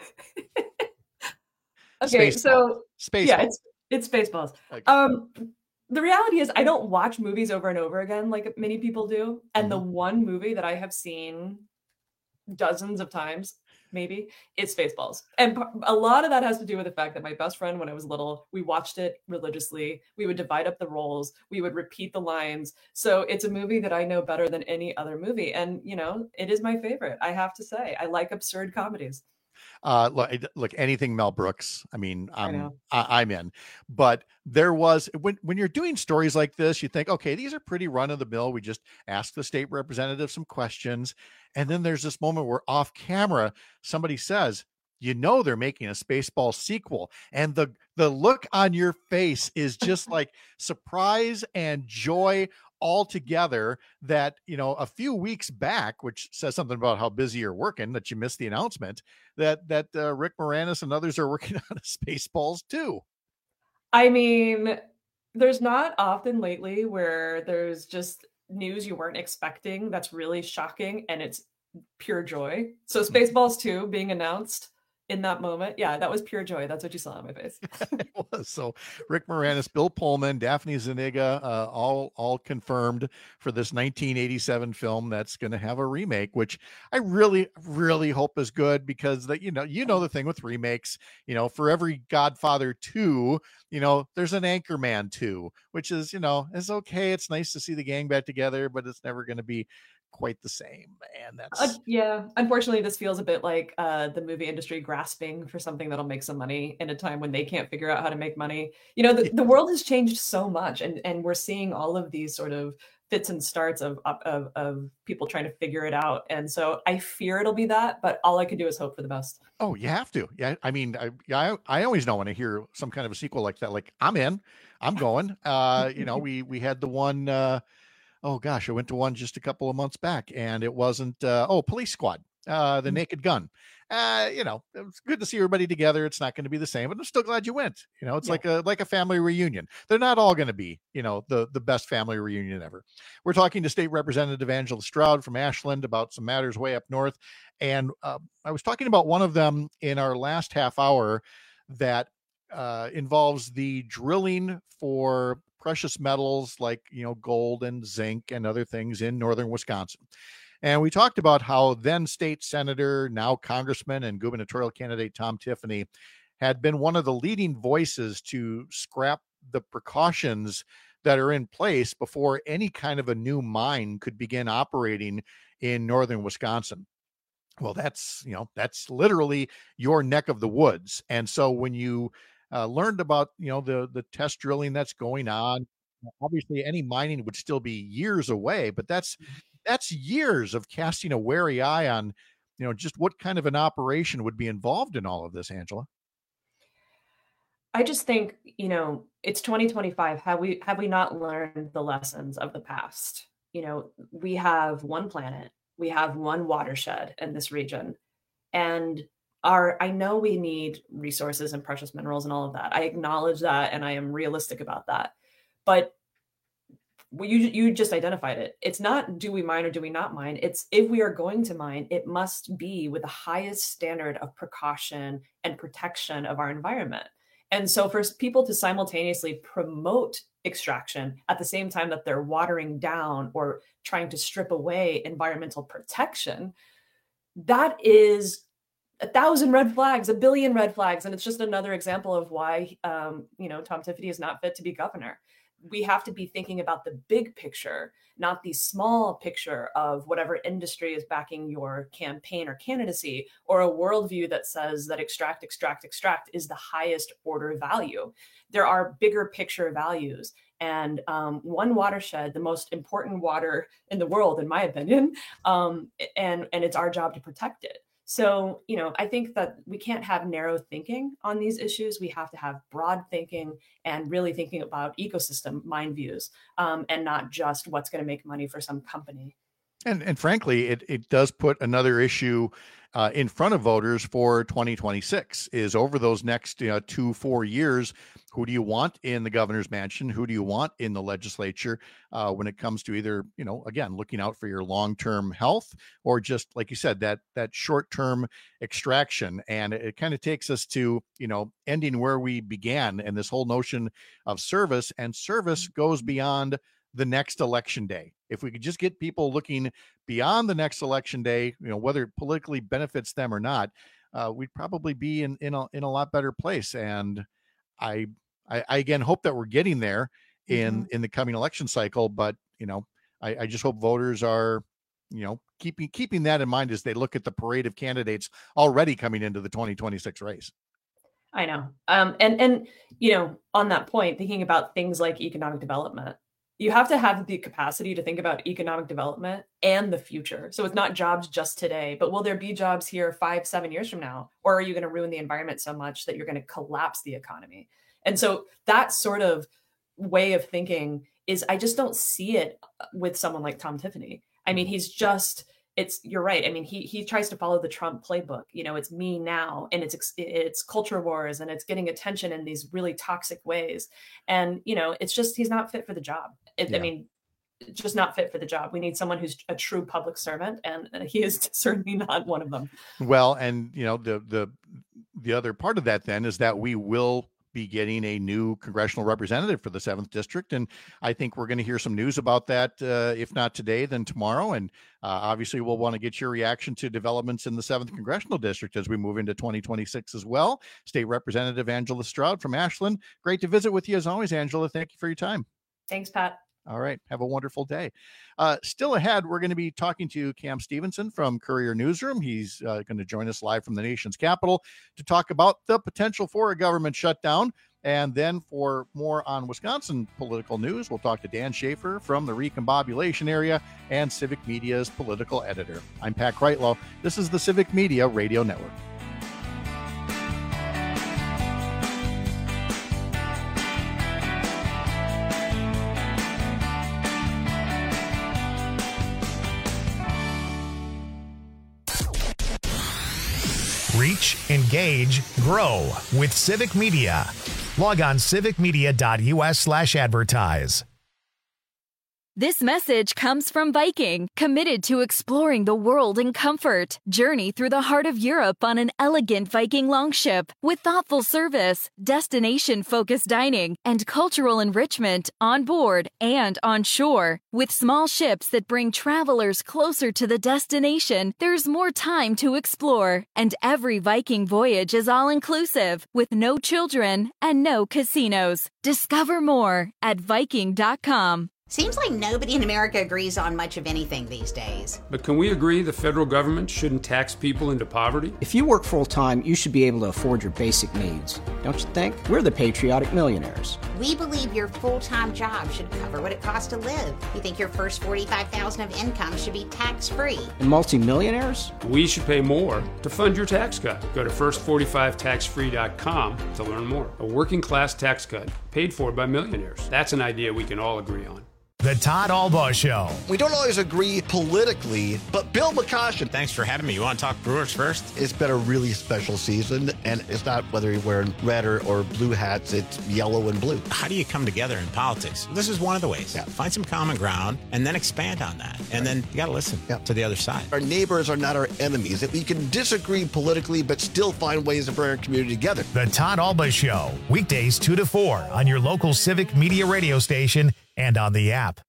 Okay, Spaceball. so Spaceball. yeah, it's it's Spaceballs. Okay. Um, the reality is I don't watch movies over and over again like many people do. And mm-hmm. the one movie that I have seen dozens of times, maybe, it's Spaceballs. And a lot of that has to do with the fact that my best friend, when I was little, we watched it religiously. We would divide up the roles. We would repeat the lines. So it's a movie that I know better than any other movie. And, you know, it is my favorite, I have to say. I like absurd comedies. Uh, look, look, anything Mel Brooks. I mean, I'm, I I'm in, but there was, when, when you're doing stories like this, you think, okay, these are pretty run of the mill. We just ask the state representative some questions. And then there's this moment where off camera, somebody says, you know, they're making a Spaceball sequel. And the, the look on your face is just like surprise and joy all together, that, you know, a few weeks back, which says something about how busy you're working, that you missed the announcement that, that uh, Rick Moranis and others are working on a Spaceballs too. I mean, there's not often lately where there's just news you weren't expecting that's really shocking and it's pure joy. So Spaceballs two being announced in that moment, yeah, that was pure joy. That's what you saw on my face. It was. So Rick Moranis, Bill Pullman, Daphne Zuniga, uh, all all confirmed for this nineteen eighty-seven film that's going to have a remake, which I really, really hope is good, because that, you know, you know the thing with remakes, you know, for every Godfather two, you know, there's an Anchorman two, which is, you know, it's okay. It's nice to see the gang back together, but it's never going to be quite the same. And that's uh, yeah unfortunately this feels a bit like uh the movie industry grasping for something that'll make some money in a time when they can't figure out how to make money. You know, the, yeah. the world has changed so much, and and we're seeing all of these sort of fits and starts of, of of people trying to figure it out. And so I fear it'll be that, but all I can do is hope for the best. Oh, you have to. Yeah, I mean, I I, I always know when I hear some kind of a sequel like that, like I'm in, I'm going. Uh you know, we we had the one uh oh gosh, I went to one just a couple of months back, and it wasn't, uh, oh, Police Squad. uh, the Naked Gun. Uh, you know, it's good to see everybody together. It's not going to be the same, but I'm still glad you went. You know, it's yeah. like a like a family reunion. They're not all going to be, you know, the the best family reunion ever. We're talking to State Representative Angela Stroud from Ashland about some matters way up north, and uh, I was talking about one of them in our last half hour that uh, involves the drilling for precious metals like, you know, gold and zinc and other things in northern Wisconsin. And we talked about how then state senator, now congressman and gubernatorial candidate Tom Tiffany had been one of the leading voices to scrap the precautions that are in place before any kind of a new mine could begin operating in northern Wisconsin. Well, that's, you know, that's literally your neck of the woods. And so when you uh, learned about, you know, the, the test drilling that's going on, obviously any mining would still be years away, but that's, that's years of casting a wary eye on, you know, just what kind of an operation would be involved in all of this, Angela. I just think, you know, it's twenty twenty-five. Have we, have we not learned the lessons of the past? You know, we have one planet, we have one watershed in this region, and our, I know we need resources and precious minerals and all of that. I acknowledge that, and I am realistic about that, but Well, you you just identified it. It's not do we mine or do we not mine. It's if we are going to mine, it must be with the highest standard of precaution and protection of our environment. And so for people to simultaneously promote extraction at the same time that they're watering down or trying to strip away environmental protection, that is a thousand red flags, a billion red flags. And it's just another example of why, um, you know, Tom Tiffany is not fit to be governor. We have to be thinking about the big picture, not the small picture of whatever industry is backing your campaign or candidacy, or a worldview that says that extract, extract, extract is the highest order value. There are bigger picture values. And um, one watershed, the most important water in the world, in my opinion, um, and, and it's our job to protect it. So, you know, I think that we can't have narrow thinking on these issues. We have to have broad thinking and really thinking about ecosystem mind views, um, and not just what's going to make money for some company. And and frankly, it, it does put another issue uh, in front of voters for twenty twenty-six is over those next uh, two, four years. Who do you want in the governor's mansion? Who do you want in the legislature uh, when it comes to either, you know, again, looking out for your long-term health or just, like you said, that that short-term extraction? And it, it kind of takes us to, you know, ending where we began and this whole notion of service, and service goes beyond the next election day. If we could just get people looking beyond the next election day, you know, whether it politically benefits them or not, uh, we'd probably be in, in, a, in a lot better place. And I, I, I again hope that we're getting there in, mm-hmm. in the coming election cycle, but, you know, I, I just hope voters are, you know, keeping, keeping that in mind as they look at the parade of candidates already coming into the twenty twenty-six race. I know. Um, and, and, you know, on that point, thinking about things like economic development, you have to have the capacity to think about economic development and the future. So it's not jobs just today, but will there be jobs here five, seven years from now? Or are you going to ruin the environment so much that you're going to collapse the economy? And so that sort of way of thinking is, I just don't see it with someone like Tom Tiffany. I mean, he's just, it's, you're right. I mean, he he tries to follow the Trump playbook. You know, it's me now, and it's it's culture wars, and it's getting attention in these really toxic ways. And, you know, it's just, he's not fit for the job. It, yeah. I mean, just not fit for the job. We need someone who's a true public servant, and he is certainly not one of them. Well, and, you know, the the the other part of that then is that we will be getting a new congressional representative for the seventh district. And I think we're going to hear some news about that. Uh, if not today, then tomorrow. And uh, obviously we'll want to get your reaction to developments in the seventh congressional district as we move into twenty twenty-six as well. State Representative Angela Stroud from Ashland. Great to visit with you as always, Angela. Thank you for your time. Thanks, Pat. All right. Have a wonderful day. Uh, still ahead, we're going to be talking to Cam Stevenson from Courier Newsroom. He's uh, going to join us live from the nation's capital to talk about the potential for a government shutdown. And then for more on Wisconsin political news, we'll talk to Dan Schaefer from the Recombobulation area and Civic Media's political editor. I'm Pat Kreitlow. This is the Civic Media Radio Network. Reach, engage, grow with Civic Media. Log on civicmedia.us slash advertise. This message comes from Viking, committed to exploring the world in comfort. Journey through the heart of Europe on an elegant Viking longship with thoughtful service, destination-focused dining, and cultural enrichment on board and on shore. With small ships that bring travelers closer to the destination, there's more time to explore. And every Viking voyage is all-inclusive, with no children and no casinos. Discover more at Viking dot com. Seems like nobody in America agrees on much of anything these days. But can we agree the federal government shouldn't tax people into poverty? If you work full-time, you should be able to afford your basic needs. Don't you think? We're the patriotic millionaires. We believe your full-time job should cover what it costs to live. We think your first forty-five thousand dollars of income should be tax-free. And multimillionaires? We should pay more to fund your tax cut. Go to first forty-five tax free dot com to learn more. A working-class tax cut paid for by millionaires. That's an idea we can all agree on. The Todd Albaugh Show. We don't always agree politically, but Bill McCoshen. Thanks for having me. You want to talk Brewers first? It's been a really special season, and it's not whether you're wearing red or, or blue hats, it's yellow and blue. How do you come together in politics? This is one of the ways. Yeah. Find some common ground and then expand on that. And then you got to listen yeah. to the other side. Our neighbors are not our enemies. That we can disagree politically, but still find ways to bring our community together. The Todd Albaugh Show. Weekdays two to four on your local Civic Media radio station and on the app.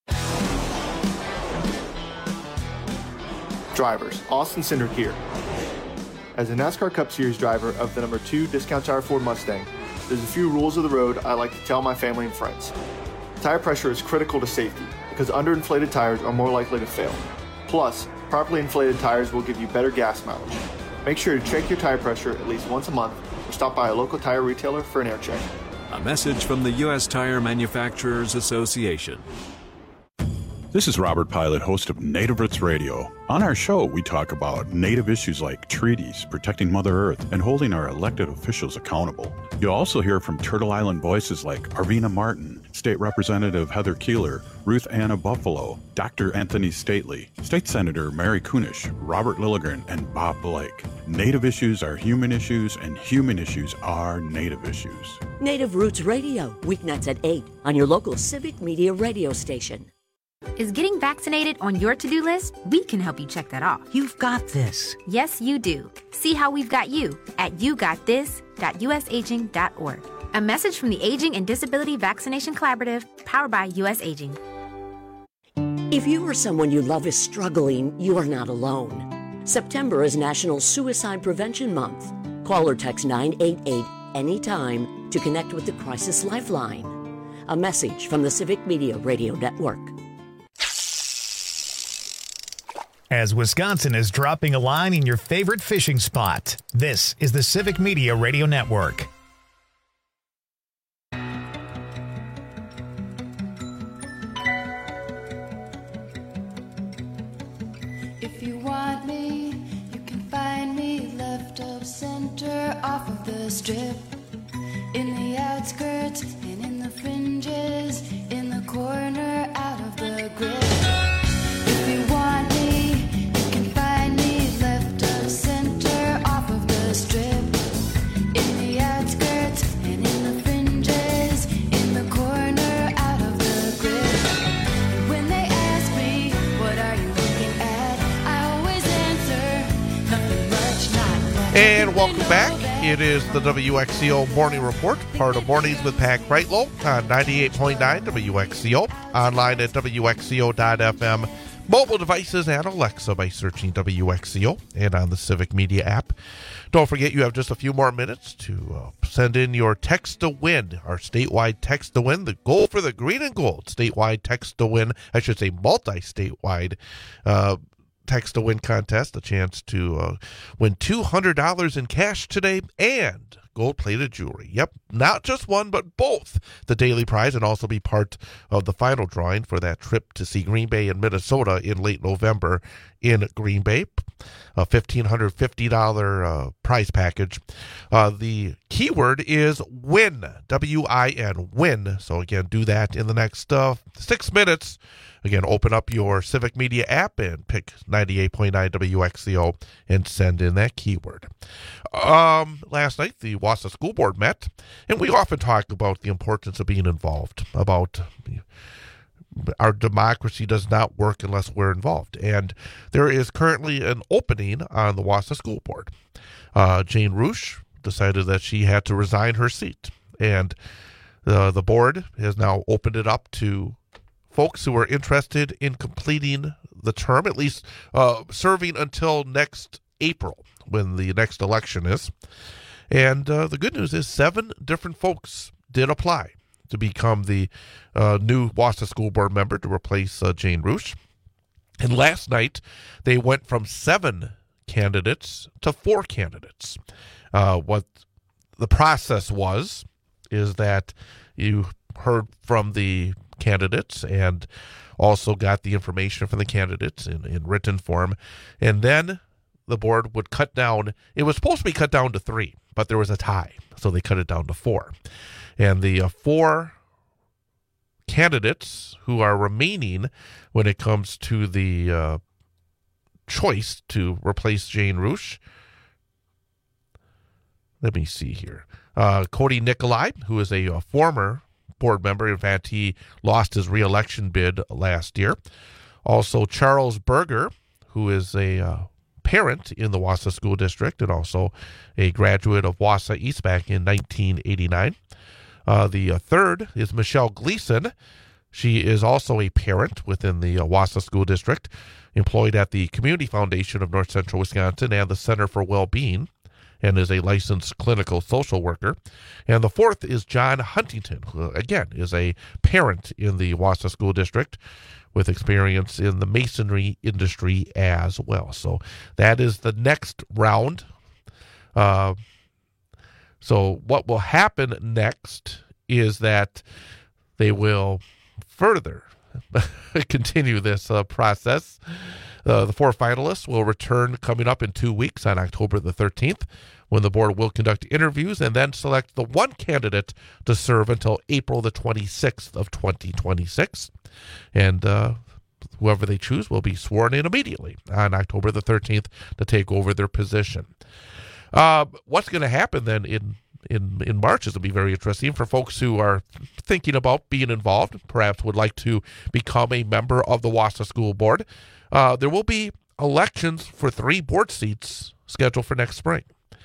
Drivers, Austin Cindric here. As a NASCAR Cup Series driver of the number two Discount Tire Ford Mustang, there's a few rules of the road I like to tell my family and friends. Tire pressure is critical to safety because underinflated tires are more likely to fail. Plus, properly inflated tires will give you better gas mileage. Make sure to check your tire pressure at least once a month or stop by a local tire retailer for an air check. A message from the U S Tire Manufacturers Association. This is Robert Pilot, host of Native Roots Radio. On our show, we talk about Native issues like treaties, protecting Mother Earth, and holding our elected officials accountable. You'll also hear from Turtle Island voices like Arvina Martin, State Representative Heather Keeler, Ruth Anna Buffalo, Doctor Anthony Stately, State Senator Mary Kunish, Robert Lilligren, and Bob Blake. Native issues are human issues, and human issues are Native issues. Native Roots Radio, weeknights at eight on your local Civic Media radio station. Is getting vaccinated on your to-do list? We can help you check that off. You've got this. Yes, you do. See how we've got you at you got this dot u s aging dot org. A message from the Aging and Disability Vaccination Collaborative, powered by U S Aging. If you or someone you love is struggling, you are not alone. September is National Suicide Prevention Month. Call or text nine eight eight anytime to connect with the Crisis Lifeline. A message from the Civic Media Radio Network. As Wisconsin is dropping a line in your favorite fishing spot, this is the Civic Media Radio Network. If you want me, you can find me left of center off of the strip. In the outskirts and in the fringes, in the corner out of the grip. If you want me, you can find me left of center off of the strip. In the outskirts and in the fringes, in the corner out of the grip. When they ask me, what are you looking at? I always answer, nothing much, not much. And welcome back. It is the W X C O Morning Report, part of Mornings with Pat Kreitlow on ninety-eight point nine W X C O, online at W X C O dot F M, mobile devices and Alexa by searching W X C O, and on the Civic Media app. Don't forget you have just a few more minutes to uh, send in your text to win, our statewide text to win, the goal for the green and gold statewide text to win, I should say multi-statewide uh text to win contest, a chance to uh, win two hundred dollars in cash today and gold-plated jewelry. Yep, not just one, but both. The daily prize, and also be part of the final drawing for that trip to see Green Bay and Minnesota in late November in Green Bay. A one thousand five hundred fifty dollars uh, prize package. Uh, the keyword is WIN, W I N, WIN. So again, do that in the next uh, six minutes. Again, open up your Civic Media app and pick ninety-eight point nine W X C O and send in that keyword. Um, last night, the Wausau School Board met, and we often talk about the importance of being involved, about our democracy does not work unless we're involved. And there is currently an opening on the Wausau School Board. Uh, Jane Rusch decided that she had to resign her seat, and uh, the board has now opened it up to folks who are interested in completing the term, at least uh, serving until next April, when the next election is. And uh, the good news is seven different folks did apply to become the uh, new Wausau School Board member to replace uh, Jane Rusch. And last night, they went from seven candidates to four candidates. Uh, what the process was is that you heard from the candidates and also got the information from the candidates in, in written form. And then the board would cut down. It was supposed to be cut down to three, but there was a tie, so they cut it down to four. And the uh, four candidates who are remaining when it comes to the uh, choice to replace Jane Rusch, let me see here. Uh, Cody Nicolai, who is a, a former board member. In fact, he lost his reelection bid last year. Also, Charles Berger, who is a uh, parent in the Wausau School District and also a graduate of Wausau East back in nineteen eighty-nine. Uh, the uh, third is Michelle Gleason. She is also a parent within the uh, Wausau School District, employed at the Community Foundation of North Central Wisconsin and the Center for Wellbeing, and is a licensed clinical social worker. And the fourth is John Huntington, who, again, is a parent in the Wausau School District with experience in the masonry industry as well. So that is the next round. Uh, so what will happen next is that they will further continue this uh, process. Uh, the four finalists will return coming up in two weeks on October the thirteenth, when the board will conduct interviews and then select the one candidate to serve until April the twenty-sixth of twenty twenty-six. And uh, whoever they choose will be sworn in immediately on October the thirteenth to take over their position. Uh, what's going to happen then in in in March is going to be very interesting for folks who are thinking about being involved, perhaps would like to become a member of the Wausau School Board. Uh, there will be elections for three board seats scheduled for next spring.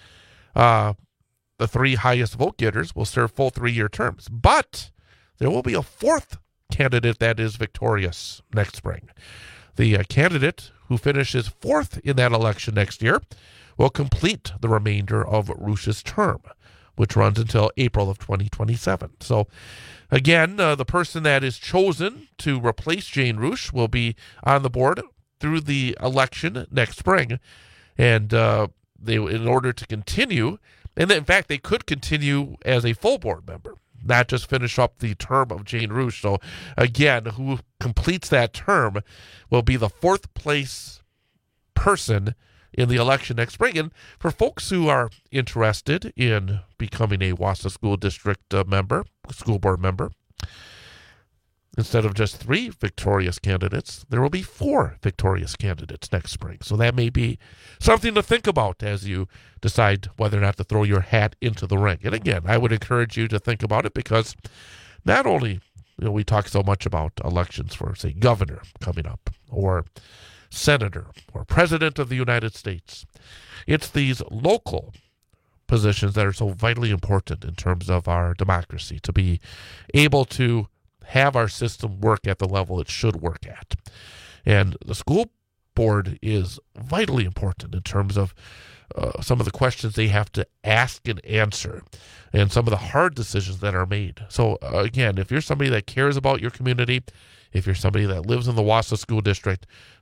Uh, the three highest vote getters will serve full three-year terms, but there will be a fourth candidate that is victorious next spring. The uh, candidate who finishes fourth in that election next year will complete the remainder of Rusch's term, which runs until April of twenty twenty-seven. So, again, uh, the person that is chosen to replace Jane Rusch will be on the board through the election next spring. And uh, they, in order to continue, and in fact, they could continue as a full board member, not just finish up the term of Jane Rusch. So, again, who completes that term will be the fourth place person in the election next spring. And for folks who are interested in becoming a Wausau School District uh, member, school board member, instead of just three victorious candidates, there will be four victorious candidates next spring. So that may be something to think about as you decide whether or not to throw your hat into the ring. And again, I would encourage you to think about it, because not only, you know, we talk so much about elections for, say, governor coming up, or senator, or president of the United States. It's these local positions that are so vitally important in terms of our democracy, to be able to have our system work at the level it should work at. And the school board is vitally important in terms of uh, some of the questions they have to ask and answer, and some of the hard decisions that are made. So uh, again, if you're somebody that cares about your community, if you're somebody that lives in the Wausau School District,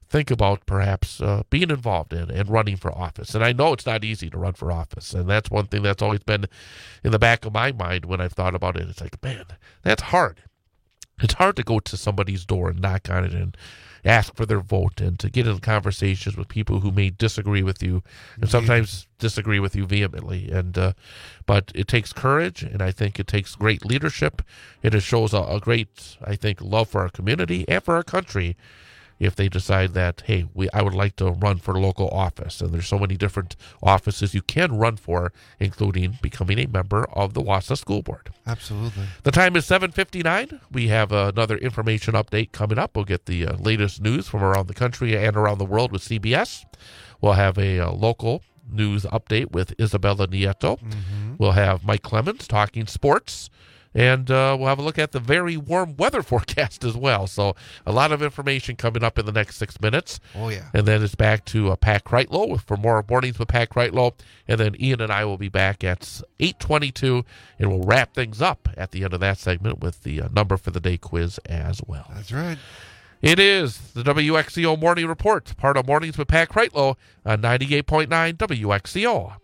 think about perhaps uh, being involved in and running for office. And I know it's not easy to run for office, and that's one thing that's always been in the back of my mind when I've thought about it. It's like, man, that's hard. It's hard to go to somebody's door and knock on it and ask for their vote and to get in conversations with people who may disagree with you and sometimes disagree with you vehemently. And uh, but it takes courage, and I think it takes great leadership, and it shows a, a great, I think, love for our community and for our country if they decide that, hey, we I would like to run for local office. And there's so many different offices you can run for, including becoming a member of the Wausau School Board. Absolutely. The time is seven fifty-nine. We have another information update coming up. We'll get the uh, latest news from around the country and around the world with C B S. We'll have a uh, local news update with Isabella Nieto. Mm-hmm. We'll have Mike Clemens talking sports. And uh, we'll have a look at the very warm weather forecast as well. So a lot of information coming up in the next six minutes. Oh, yeah. And then it's back to uh, Pat Kreitlow for more Mornings with Pat Kreitlow. And then Ian and I will be back at eight twenty-two, and we'll wrap things up at the end of that segment with the uh, number for the day quiz as well. That's right. It is the W X C O Morning Report, part of Mornings with Pat Kreitlow on ninety-eight point nine W X C O.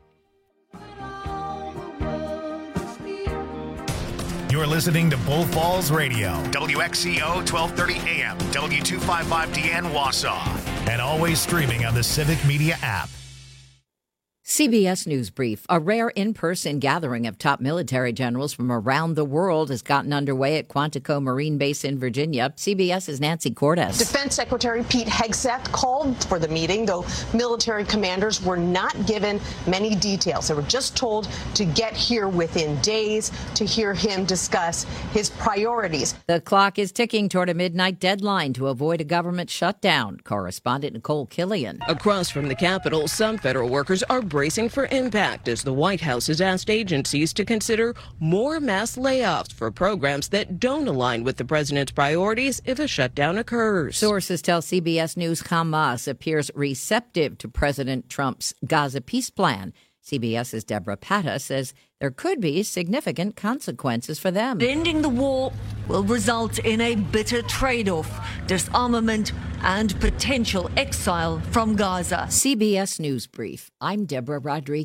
You're listening to Bull Falls Radio, W X C O twelve thirty A M, W two fifty-five D N Wausau, and always streaming on the Civic Media app. C B S News Brief. A rare in-person gathering of top military generals from around the world has gotten underway at Quantico Marine Base in Virginia. CBS's Nancy Cordes. Defense Secretary Pete Hegseth called for the meeting, though military commanders were not given many details. They were just told to get here within days to hear him discuss his priorities. The clock is ticking toward a midnight deadline to avoid a government shutdown. Correspondent Nicole Killian. Across from the Capitol, some federal workers are bracing for impact as the White House has asked agencies to consider more mass layoffs for programs that don't align with the president's priorities if a shutdown occurs. Sources tell C B S News Hamas appears receptive to President Trump's Gaza peace plan. CBS's Deborah Patta says there could be significant consequences for them. Ending the war will result in a bitter trade-off, disarmament and potential exile from Gaza. C B S News Brief. I'm Deborah Rodriguez.